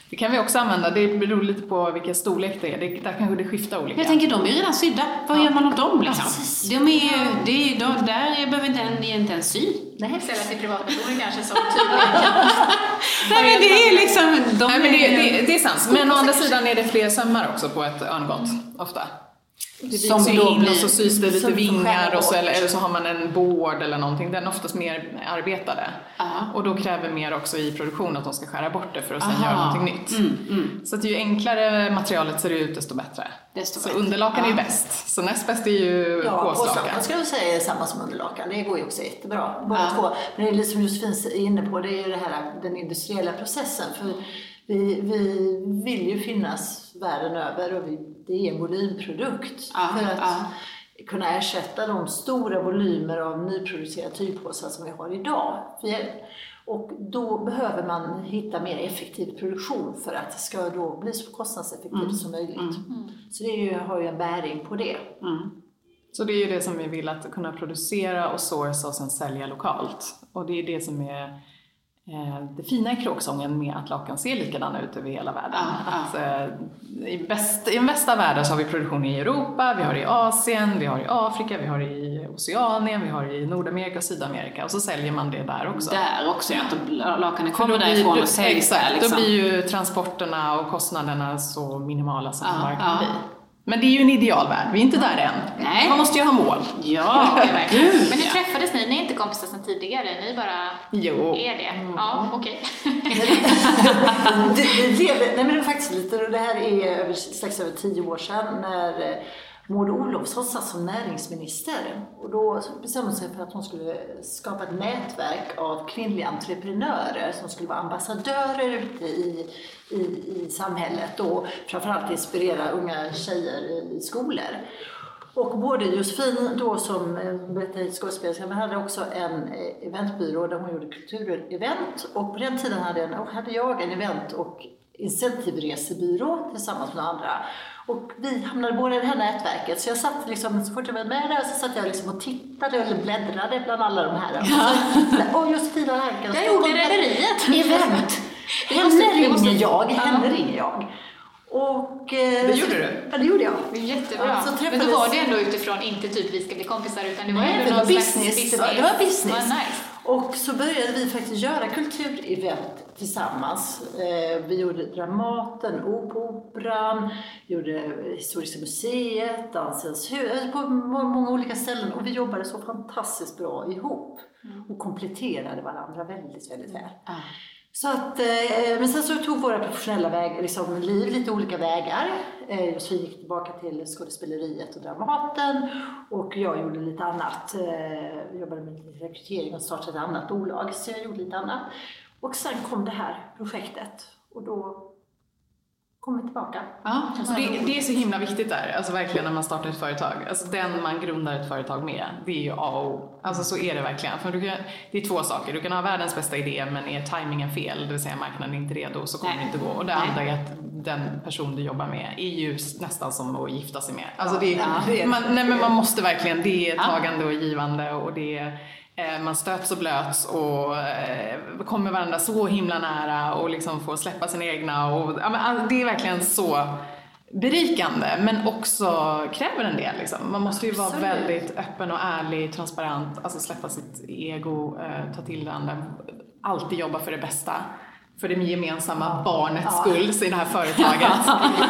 Det kan vi också använda, det beror lite på vilken storlek det är. Det, där kanske det skiftar olika. Jag tänker, de är redan sydda. Vad ja. gör man åt dem liksom? De är, det är, de, där behöver inte en, inte en sy. Nej, ställa till privatpersoner kanske som tydligen. Nej, men det är liksom... De Nej, men det, det, det är sant. Men å andra sidan är det fler sömmar också på ett örngott, ofta. Det som då in blir, och så sys det lite vingar och så, eller, eller så har man en bård eller någonting. Den är oftast mer arbetade. Aha. Och då kräver mer också i produktion att de ska skära bort det för att sen Aha. göra någonting nytt. Mm, mm. Så att ju enklare materialet ser ut desto bättre. Desto så bättre. Underlakan ja. är ju bäst. Så näst bäst är ju ja, påslakan. Jag skulle säga är samma som underlakan. Det går ju också jättebra. Båda ja. två. Men det är lite som Josefin är inne på, det är ju det här, den industriella processen. För vi, vi vill ju finnas världen över och vi, det är en volymprodukt. Ja, för att ja. kunna ersätta de stora volymer av nyproducerade typpåsar som vi har idag. Och då behöver man hitta mer effektiv produktion för att det ska då bli så kostnadseffektivt mm. som möjligt. Mm. Så det är ju, har ju en bäring på det. Mm. Så det är ju det som vi vill, att kunna producera och sourca och sen sälja lokalt. Och det är det som är det fina i kråksången med att lakan ser likadana ut över hela världen. Ah, att, ah. i, bäst, I den bästa världen så har vi produktion i Europa, vi har i Asien, vi har i Afrika, vi har i Oceanien, vi har i Nordamerika och Sydamerika. Och så säljer man det där också. Där också, ja. Att lakanen kommer därifrån blir, och säljs. Exakt, liksom. Då blir ju transporterna och kostnaderna så minimala som ah, bara kan ah. bli. Men det är ju en idealvärld, vi är inte där än. Nej. Man måste ju ha mål. Ja, verkligen. Men hur träffades ni? Ni är inte kompisar sedan tidigare, ni bara jo. är det. Ja, okej. Okay. det, det, nej, men det är faktiskt lite, det här är strax över tio år sedan när Maud Olofsson satt som näringsminister. Och då bestämde sig för att hon skulle skapa ett nätverk av kvinnliga entreprenörer som skulle vara ambassadörer ute i, i, i samhället och framförallt inspirera unga tjejer i skolor. Och både Josefin då som berättade skådespelerska, men hade också en eventbyrå där hon gjorde kulturevent. Och på den tiden hade, en, hade jag en event- och incentivresebyrå tillsammans med andra. Och vi hamnade båda i det här nätverket. Så jag satt liksom, så fort jag var med där, så satt jag liksom och tittade eller bläddrade bland alla de här. Ja. Och Josefina Hanken. Jag gjorde rederiet. Event. Henne ringer jag, henne ringer jag. Och, det gjorde du? Ja, det gjorde jag. Det är jättebra. Så men då var det ändå utifrån, inte typ vi ska bli kompisar, utan det var Nej, ändå det var någon business. business. Det var, det var business. Var nice. Och så började vi faktiskt göra kulturevent tillsammans. Vi gjorde Dramaten, Operan, gjorde Historiska museet, Dansens hus, på många olika ställen. Och vi jobbade så fantastiskt bra ihop och kompletterade varandra väldigt, väldigt väl. Mm. Så att, men sen så tog våra professionella väg, liksom, liv lite olika vägar. Så vi gick tillbaka till skådespeleriet och Dramaten. Och jag gjorde lite annat. Jag jobbade med rekrytering och startade ett annat bolag. Så jag gjorde lite annat. Och sen kom det här projektet. Och då kom vi tillbaka. Ja, alltså det, det är så himla viktigt där. Alltså verkligen när man startar ett företag. Alltså den man grundar ett företag med, det är ju A och O. Alltså så är det verkligen. För du kan, det är två saker. Du kan ha världens bästa idé, men är timingen fel, det vill säga marknaden är inte redo, så kommer Nej. det inte gå. Och det andra är att den person du jobbar med är ju nästan som att gifta sig med. Alltså det är, ja, man, nej, men man måste verkligen, det är tagande och givande, och det är, man stöts och blöts och eh, kommer varandra så himla nära och liksom får släppa sina egna. Och, ja, men det är verkligen så berikande, men också kräver en del. Liksom. Man måste ju vara väldigt öppen och ärlig, transparent, alltså släppa sitt ego, eh, ta till det andra, alltid jobba för det bästa. För det gemensamma barnets ja. skull i det här företaget.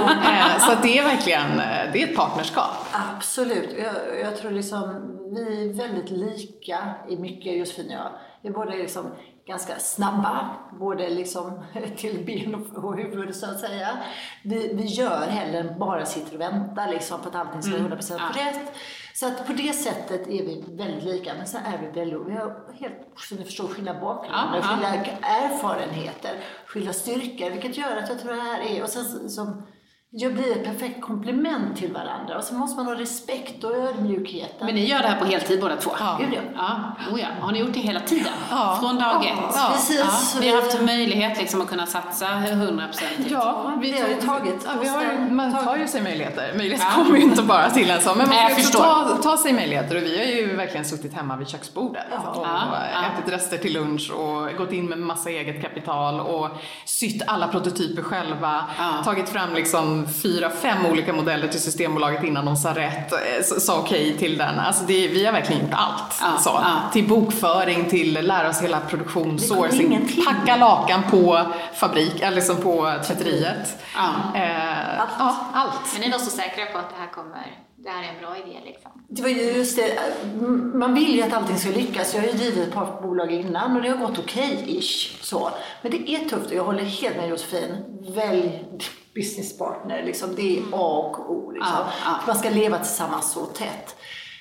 Så att det är verkligen, det är ett partnerskap. Absolut. Jag, jag tror liksom vi är väldigt lika i mycket, Josefin och jag. Vi är både liksom ganska snabba, både liksom till ben och huvud så att säga. Vi, vi gör heller bara sitter och väntar liksom på att allting ska vara hundra procent mm. rätt. Så att på det sättet är vi väldigt lika, men sen är vi väldigt, vi har helt, så ni förstår, skilda bakgrunder, ja, skilda ja. erfarenheter, skilda styrkor, vilket gör att jag tror det här är, och sen som Jag blir ett perfekt komplement till varandra. Och så måste man ha respekt och ödmjukhet. Men ni gör det här på heltid båda två? Ja. Ja. Ja. Oh ja. Har ni gjort det hela tiden? Ja. Från dag ja. ett? Ja. Precis. Ja. Vi har haft möjlighet liksom att kunna satsa hundra procent. Ja, vi, vi har ju tagit. Ja, vi har, man tar ju sig möjligheter. Möjligheter ja. kommer ju inte bara till en sån. Men man får också ta, ta sig möjligheter. Och vi har ju verkligen suttit hemma vid köksbordet. Ja. Och ja. ätit rester till lunch och gått in med massa eget kapital. Och sytt alla prototyper själva. Ja. Tagit fram liksom fyra, fem olika modeller till Systembolaget innan de sa rätt, sa okej till den. Alltså det, vi har verkligen gjort allt. Ja, så. Ja. Till bokföring, till lära oss hela produktion, sourcing, packa lakan på fabrik, eller liksom på tvätteriet. Ja. Eh, allt. Ja, allt. Men ni var så säkra på att det här kommer, det här är en bra idé liksom? Det var ju just det, man vill ju att allting ska lyckas. Jag har ju drivit ett par bolag innan och det har gått okej-ish. Så. Men det är tufft och jag håller helt med Josefin. Välj businesspartner, liksom. Det är A och O. Liksom. Ja, ja. Man ska leva tillsammans så tätt.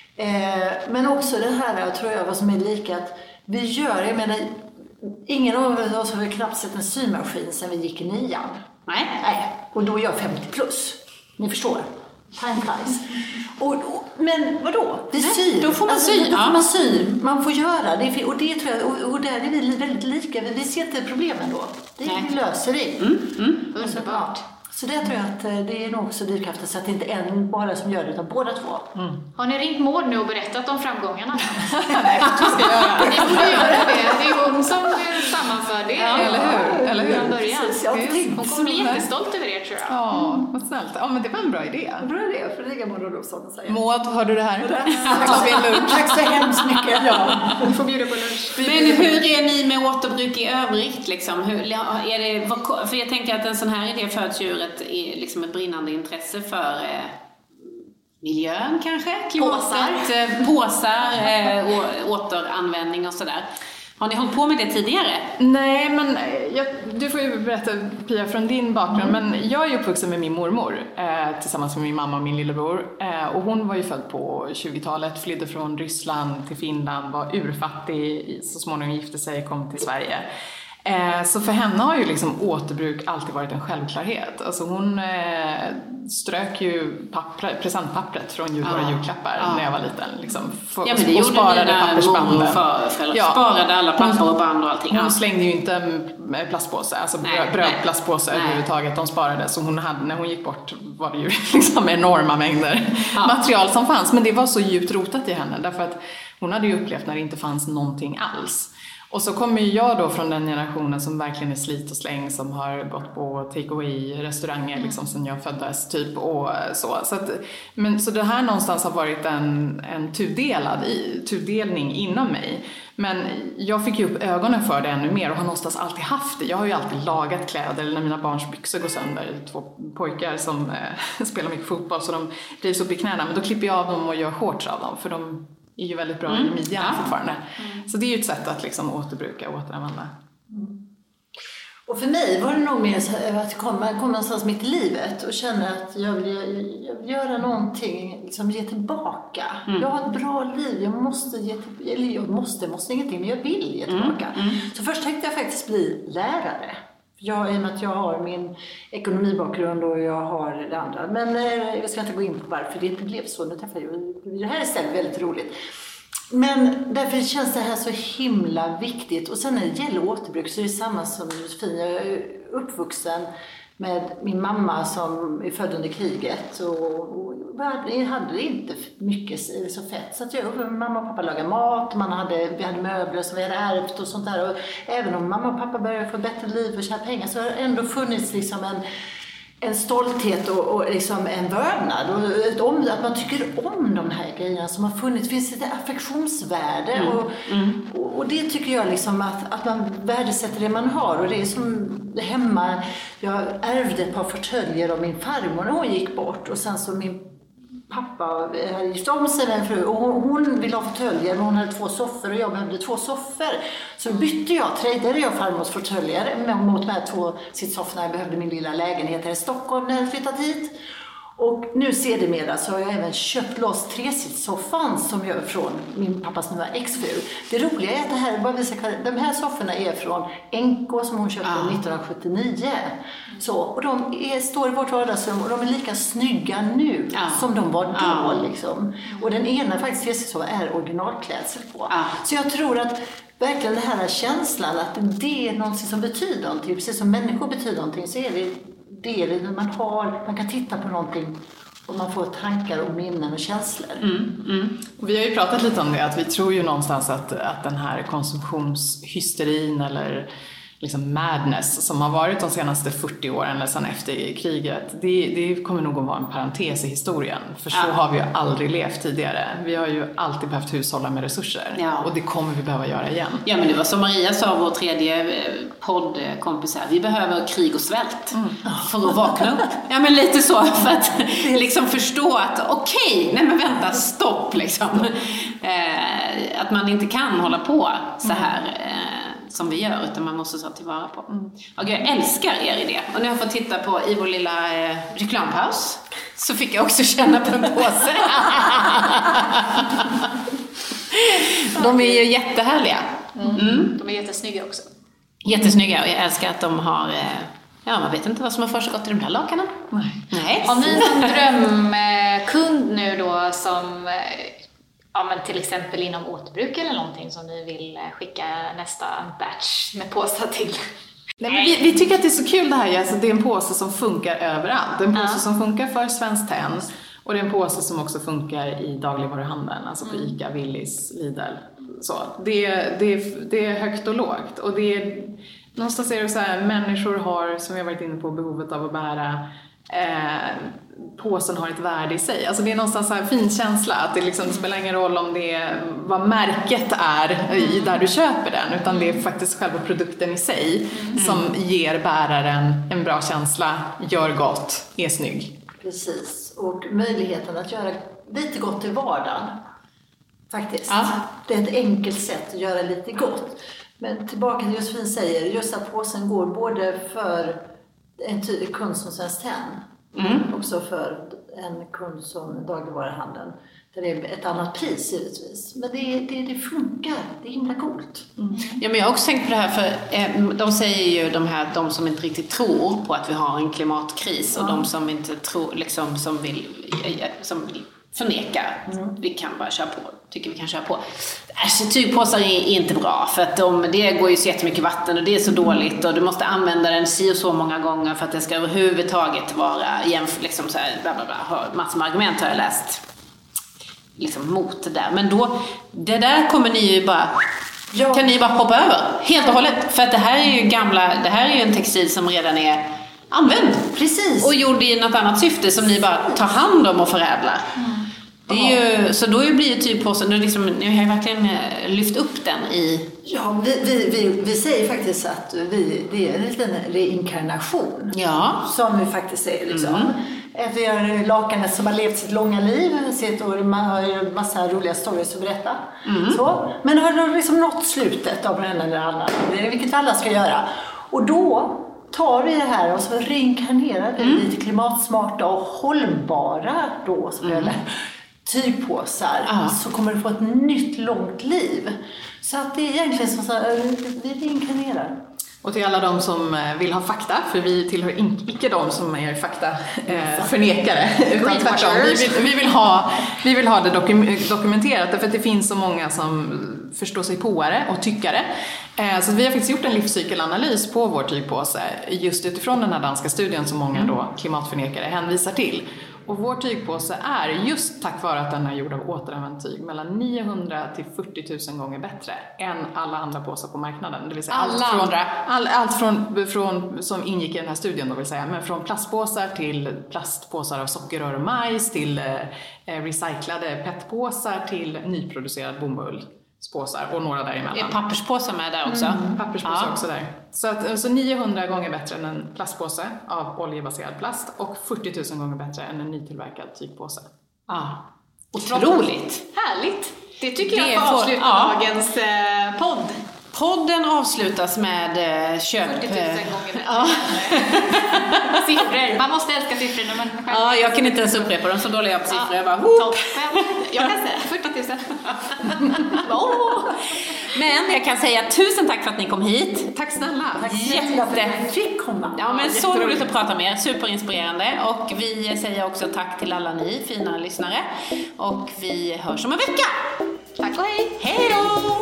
Eh, men också det här, jag tror jag, vad som är lika att vi gör, jag menar, ingen av oss har väl knappt sett en symaskin sedan vi gick i nian. Nej. Nej. Och då är jag femtio plus. Ni förstår. Time flies. Och, och, men vadå? Vi syr. Då får man sy. Alltså, då ja. får man sy. Man får göra det. Och det tror jag, och, och där är vi väldigt lika. Vi ser inte problemen då. Det Nej. vi löser det. Mm, mm. Underbart. Så det tror jag att det är nog också drivkraften, så att det inte är en bara som gör det, utan båda två. Mm. Har ni ringt Maud nu och berättat om framgångarna? Nej, jag ska göra det. Ni borde göra det. Det är hon som sammanför det. Ja, eller hur? Eller hur? Från början. Hon kommer bli jättestolt över er, tror jag. Ja, vad snällt. Ja, men det var en bra idé. Bra idé, för det kan Maud Olofsson säga. Maud, hör du det här? Tar vi en lunch? Tack så hemskt mycket. Ja. Vi får bjuda på lunch. Men hur är ni med återbruk i övrigt? Liksom? Hur, är det, för jag tänker att en sån här idé föds ju ur ett, liksom ett brinnande intresse för eh, miljön kanske? Påsar. Eh, påsar eh, och återanvändning och sådär. Har ni hållit på med det tidigare? Nej, men jag, du får ju berätta, Pia, från din bakgrund. Mm. Men jag är ju uppvuxen med min mormor eh, tillsammans med min mamma och min lillebror. Eh, och hon var ju född på tjugotalet, flydde från Ryssland till Finland, var urfattig, så småningom gifte sig och kom till Sverige. Eh, så för henne har ju liksom återbruk alltid varit en självklarhet. Alltså hon eh, strök ju pappre, presentpappret från jul, våra ah, julklappar ah. när jag var liten. Liksom, för, ja, men det och gjorde sparade pappersbanden. För, för, ja. Sparade alla papper och band och allting. Hon ja. slängde ju inte plastpåse, alltså nej, brödplastpåse överhuvudtaget. De sparade, så hon hade, när hon gick bort var det ju liksom enorma mängder ja. material som fanns. Men det var så djupt rotat i henne, därför att hon hade ju upplevt när det inte fanns någonting alls. Och så kommer jag då från den generationen som verkligen är slit och släng, som har gått på take-away-restauranger mm. liksom sen jag föddes typ och så. Så, att, men, så det här någonstans har varit en, en tudelad i, tudelning inom mig. Men jag fick ju upp ögonen för det ännu mer och har någonstans alltid haft det. Jag har ju alltid lagat kläder när mina barns byxor går sönder. Två pojkar som eh, spelar mycket fotboll så de drivs upp i knäna. Men då klipper jag av dem och gör shorts av dem, för de är ju väldigt bra mm. i midjan ja. fortfarande. Mm. Så det är ju ett sätt att liksom återbruka och återanvända. Mm. Och för mig var det nog mer att komma, komma någonstans mitt i livet och känna att jag vill, jag vill göra någonting, liksom ge tillbaka. Mm. Jag har ett bra liv, jag måste ge tillbaka, eller jag måste, måste ingenting, men jag vill ge tillbaka. Mm. Mm. Så först tänkte jag faktiskt bli lärare. Jag, i och med att jag har min ekonomibakgrund och jag har det andra. Men eh, jag ska inte gå in på varför det inte blev så. Nu träffar jag, det här är istället väldigt roligt. Men därför känns det här så himla viktigt. Och sen när det gäller återbruk så är det samma som Josefin. Jag är uppvuxen med min mamma som är född under kriget. Och, och jag hade inte mycket så fett. Så att jag, mamma och pappa lagade mat. Man hade, vi hade möbler som vi hade ärvt och sånt där. Och även om mamma och pappa började få ett bättre liv och tjäna pengar, så har det ändå funnits liksom en... en stolthet och, och liksom en vördnad och ett om, att man tycker om de här grejerna som har funnits. Det finns ett affektionsvärde mm. Och, mm. Och, och det tycker jag liksom att, att man värdesätter det man har. Och det är som hemma, jag ärvde ett par fåtöljer av min farmor när hon gick bort, och sen så min pappa hade gift om sig med en fru och hon, hon ville ha fåtöljer, men hon hade två soffor och jag behövde två soffor. Så bytte jag, tradade jag farmors fåtöljer mot de här två sittsofforna. Jag behövde min lilla lägenhet här i Stockholm när jag flyttat hit. Och nu sedermera så har jag även köpt loss tresitssoffan som jag från min pappas nya exfru. Det roliga är att det här, bara visa, de här sofforna är från N K som hon köpte ah. nittonhundrasjuttionio. Så, och de är, står i vårt vardagsrum och de är lika snygga nu ah. som de var då. Ah. Liksom. Och den ena faktiskt tresitssoffan är originalklädsel på. Ah. Så jag tror att verkligen den här känslan att det är någonting som betyder någonting, precis som människor betyder någonting, så är det det när man har, man kan titta på någonting och man får tankar och minnen och känslor. Mm, mm. Och vi har ju pratat lite om det, att vi tror ju någonstans att, att den här konsumtionshysterin eller liksom madness som har varit de senaste fyrtio åren eller sedan efter kriget, det, det kommer nog att vara en parentes i historien. För så ja. har vi ju aldrig levt tidigare. Vi har ju alltid behövt hushålla med resurser. Ja. Och det kommer vi behöva göra igen. Ja, men det var som Maria sa, vår tredje poddkompis här. Vi behöver krig och svält mm. för att vakna upp. Ja, men lite så. För att liksom förstå att okej, okay, nej men vänta, stopp liksom. Eh, att man inte kan hålla på så här eh, som vi gör, utan man måste ta tillvara på. Mm. Och jag älskar er idé. Och när jag får titta på i vår lilla eh, reklampaus så fick jag också känna på en påse. De är ju jättehärliga. Mm. Mm. De är jättesnygga också. Jättesnygga, och jag älskar att de har... Eh, ja, man vet inte vad som har försiggått i de här lakanen. Nej. Nej. Har ni någon drömkund nu då som... Ja, men till exempel inom återbruk eller någonting som ni vill skicka nästa batch med påsar till? Nej, men vi, vi tycker att det är så kul det här. Alltså, det är en påse som funkar överallt. Det är en påse ja. som funkar för Svenskt Tenn. Och det är en påse som också funkar i dagligvaruhandeln. Alltså på mm. Ica, Willys, Lidl. Så. Det, det, det är högt och lågt. Och det är, någonstans är det så här, människor har, som jag varit inne på, behovet av att bära... Eh, påsen har ett värde i sig. Alltså det är någonstans så här fin känsla att det, liksom, det spelar ingen roll om det är vad märket är i, där du köper den, utan det är faktiskt själva produkten i sig mm. som ger bäraren en bra känsla, gör gott, är snygg. Precis, och möjligheten att göra lite gott i vardagen faktiskt. Ja. Det är ett enkelt sätt att göra lite gott. Men tillbaka till Josefin säger, just att påsen går både för en tydlig kund som Svenskt Tenn, mm. också för en kund som dagligvaruhandeln, där det är ett annat pris givetvis. Men det, det, det funkar, det är himla coolt. Mm. Ja, men jag har också tänkt på det här, för eh, de säger ju de här, de som inte riktigt tror på att vi har en klimatkris och ja. de som inte tror, liksom, som vill, som vill förneka, mm. vi kan bara köra på, tycker vi kan köra på. Alltså, tygpåsar är inte bra, för att de, det går ju så jättemycket vatten och det är så dåligt, och du måste använda den si och så många gånger för att det ska överhuvudtaget vara jämf, liksom så här, bla bla bla. Massor med argument har jag läst liksom mot det där, men då, det där kommer ni ju bara ja. kan ni bara hoppa över helt och hållet, för att det här är ju gamla, det här är ju en textil som redan är använd. Precis. Och gjord i något annat syfte som ni bara tar hand om och förädlar. Mm. Det är ju, så då blir ju typ påsen, liksom, ni har ju verkligen lyft upp den i... Ja, vi, vi, vi, vi säger faktiskt att vi, det är en liten reinkarnation. Ja. Som vi faktiskt är liksom. Mm. Vi har lakanet som har levt sitt långa liv. Och man har ju massa roliga stories att berätta. Mm. Så. Men har liksom nått slutet av den eller annan. Det är vilket alla ska göra. Och då tar vi det här och så reinkarnerar vi mm. lite klimatsmarta och hållbara då, så mm. tygpåsar, uh-huh. så kommer du få ett nytt långt liv. Så att det är egentligen så att vi reinkarnerar. Och till alla de som vill ha fakta, för vi tillhör icke de som är fakta eh, förnekare, utan tvärtom. Vi vill, vi, vill ha, vi vill ha det dokum- dokumenterat, därför att det finns så många som förstår sig påare och tyckare. Eh, så vi har faktiskt gjort en livscykelanalys på vår tygpåse, just utifrån den här danska studien som många då klimatförnekare hänvisar till. Och vår tygpåse är, just tack vare att den är gjord av återanvänt tyg, mellan niohundra till fyrtio tusen gånger bättre än alla andra påsar på marknaden. Det vill säga alla allt, från, andra. All, allt från, från, som ingick i den här studien då, vill säga, men från plastpåsar till plastpåsar av sockerrör och majs, till eh, recyclade petpåsar, till nyproducerad bomull. Spåsar och några däremellan. Är papperspåsar med där också? Mm, papperspåsar ja. också där. Så, att, så niohundra gånger bättre än en plastpåse av oljebaserad plast och fyrtio tusen gånger bättre än en nytillverkad tygpåse. Ja. Otroligt. Härligt. Det tycker det jag får avsluta ja. dagens eh, podd. Podden avslutas med eh, köp... fyrtio tusen gånger bättre. Ja. Siffror. Man måste älska siffror när man själv... Ja, jag kan inte ens upprepa dem, så dålig jag på siffror. Ja, jag bara, toppen. Jag kan säga fyrtio tusen. oh. Men jag kan säga tusen tack för att ni kom hit. Tack snälla. Tack Jätte. för att ni fick komma. Ja, men så roligt att prata med er. Superinspirerande. Och vi säger också tack till alla ni fina lyssnare. Och vi hörs om en vecka. Tack och hej. Hej då!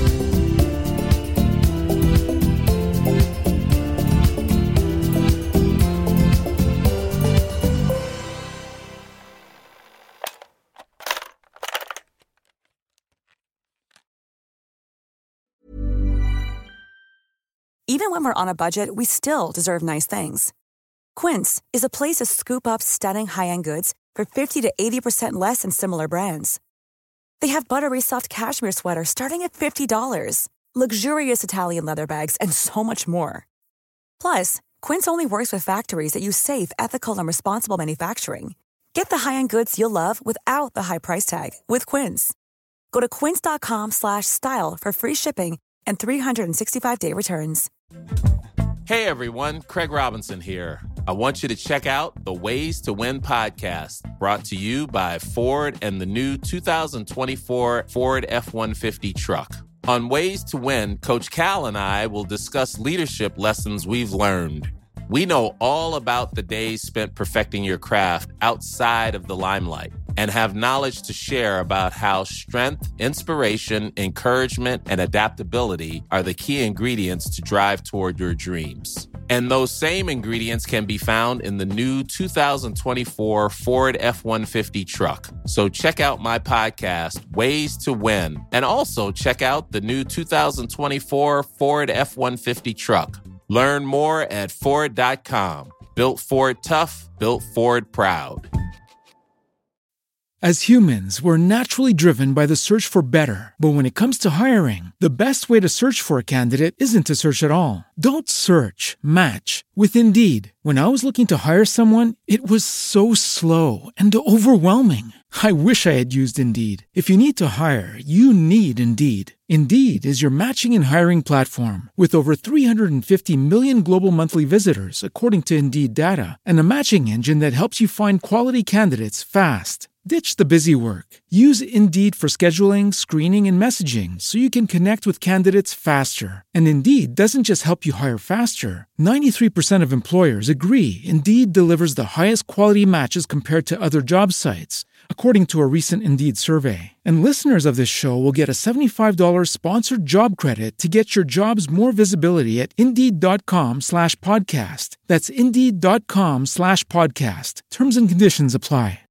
Even when we're on a budget, we still deserve nice things. Quince is a place to scoop up stunning high-end goods for fifty to eighty percent less than similar brands. They have buttery soft cashmere sweaters starting at fifty dollars, luxurious Italian leather bags, and so much more. Plus, Quince only works with factories that use safe, ethical, and responsible manufacturing. Get the high-end goods you'll love without the high price tag with Quince. Go to quince.com slash style for free shipping and three sixty-five day returns. Hey everyone, Craig Robinson here. I want you to check out the Ways to Win podcast, brought to you by Ford and the new two thousand twenty-four Ford F one fifty truck. On Ways to Win, Coach Cal and I will discuss leadership lessons we've learned. We know all about the days spent perfecting your craft outside of the limelight and have knowledge to share about how strength, inspiration, encouragement, and adaptability are the key ingredients to drive toward your dreams. And those same ingredients can be found in the new two thousand twenty-four Ford F one fifty truck. So check out my podcast, Ways to Win, and also check out the new two thousand twenty-four Ford F one fifty truck. Learn more at Ford dot com. Built Ford tough, built Ford proud. As humans, we're naturally driven by the search for better. But when it comes to hiring, the best way to search for a candidate isn't to search at all. Don't search, match with Indeed. When I was looking to hire someone, it was so slow and overwhelming. I wish I had used Indeed. If you need to hire, you need Indeed. Indeed is your matching and hiring platform with over three hundred fifty million global monthly visitors, according to Indeed data, and a matching engine that helps you find quality candidates fast. Ditch the busy work. Use Indeed for scheduling, screening, and messaging so you can connect with candidates faster. And Indeed doesn't just help you hire faster. ninety-three percent of employers agree Indeed delivers the highest quality matches compared to other job sites, according to a recent Indeed survey. And listeners of this show will get a seventy-five dollars sponsored job credit to get your jobs more visibility at Indeed.com slash podcast. That's Indeed.com slash podcast. Terms and conditions apply.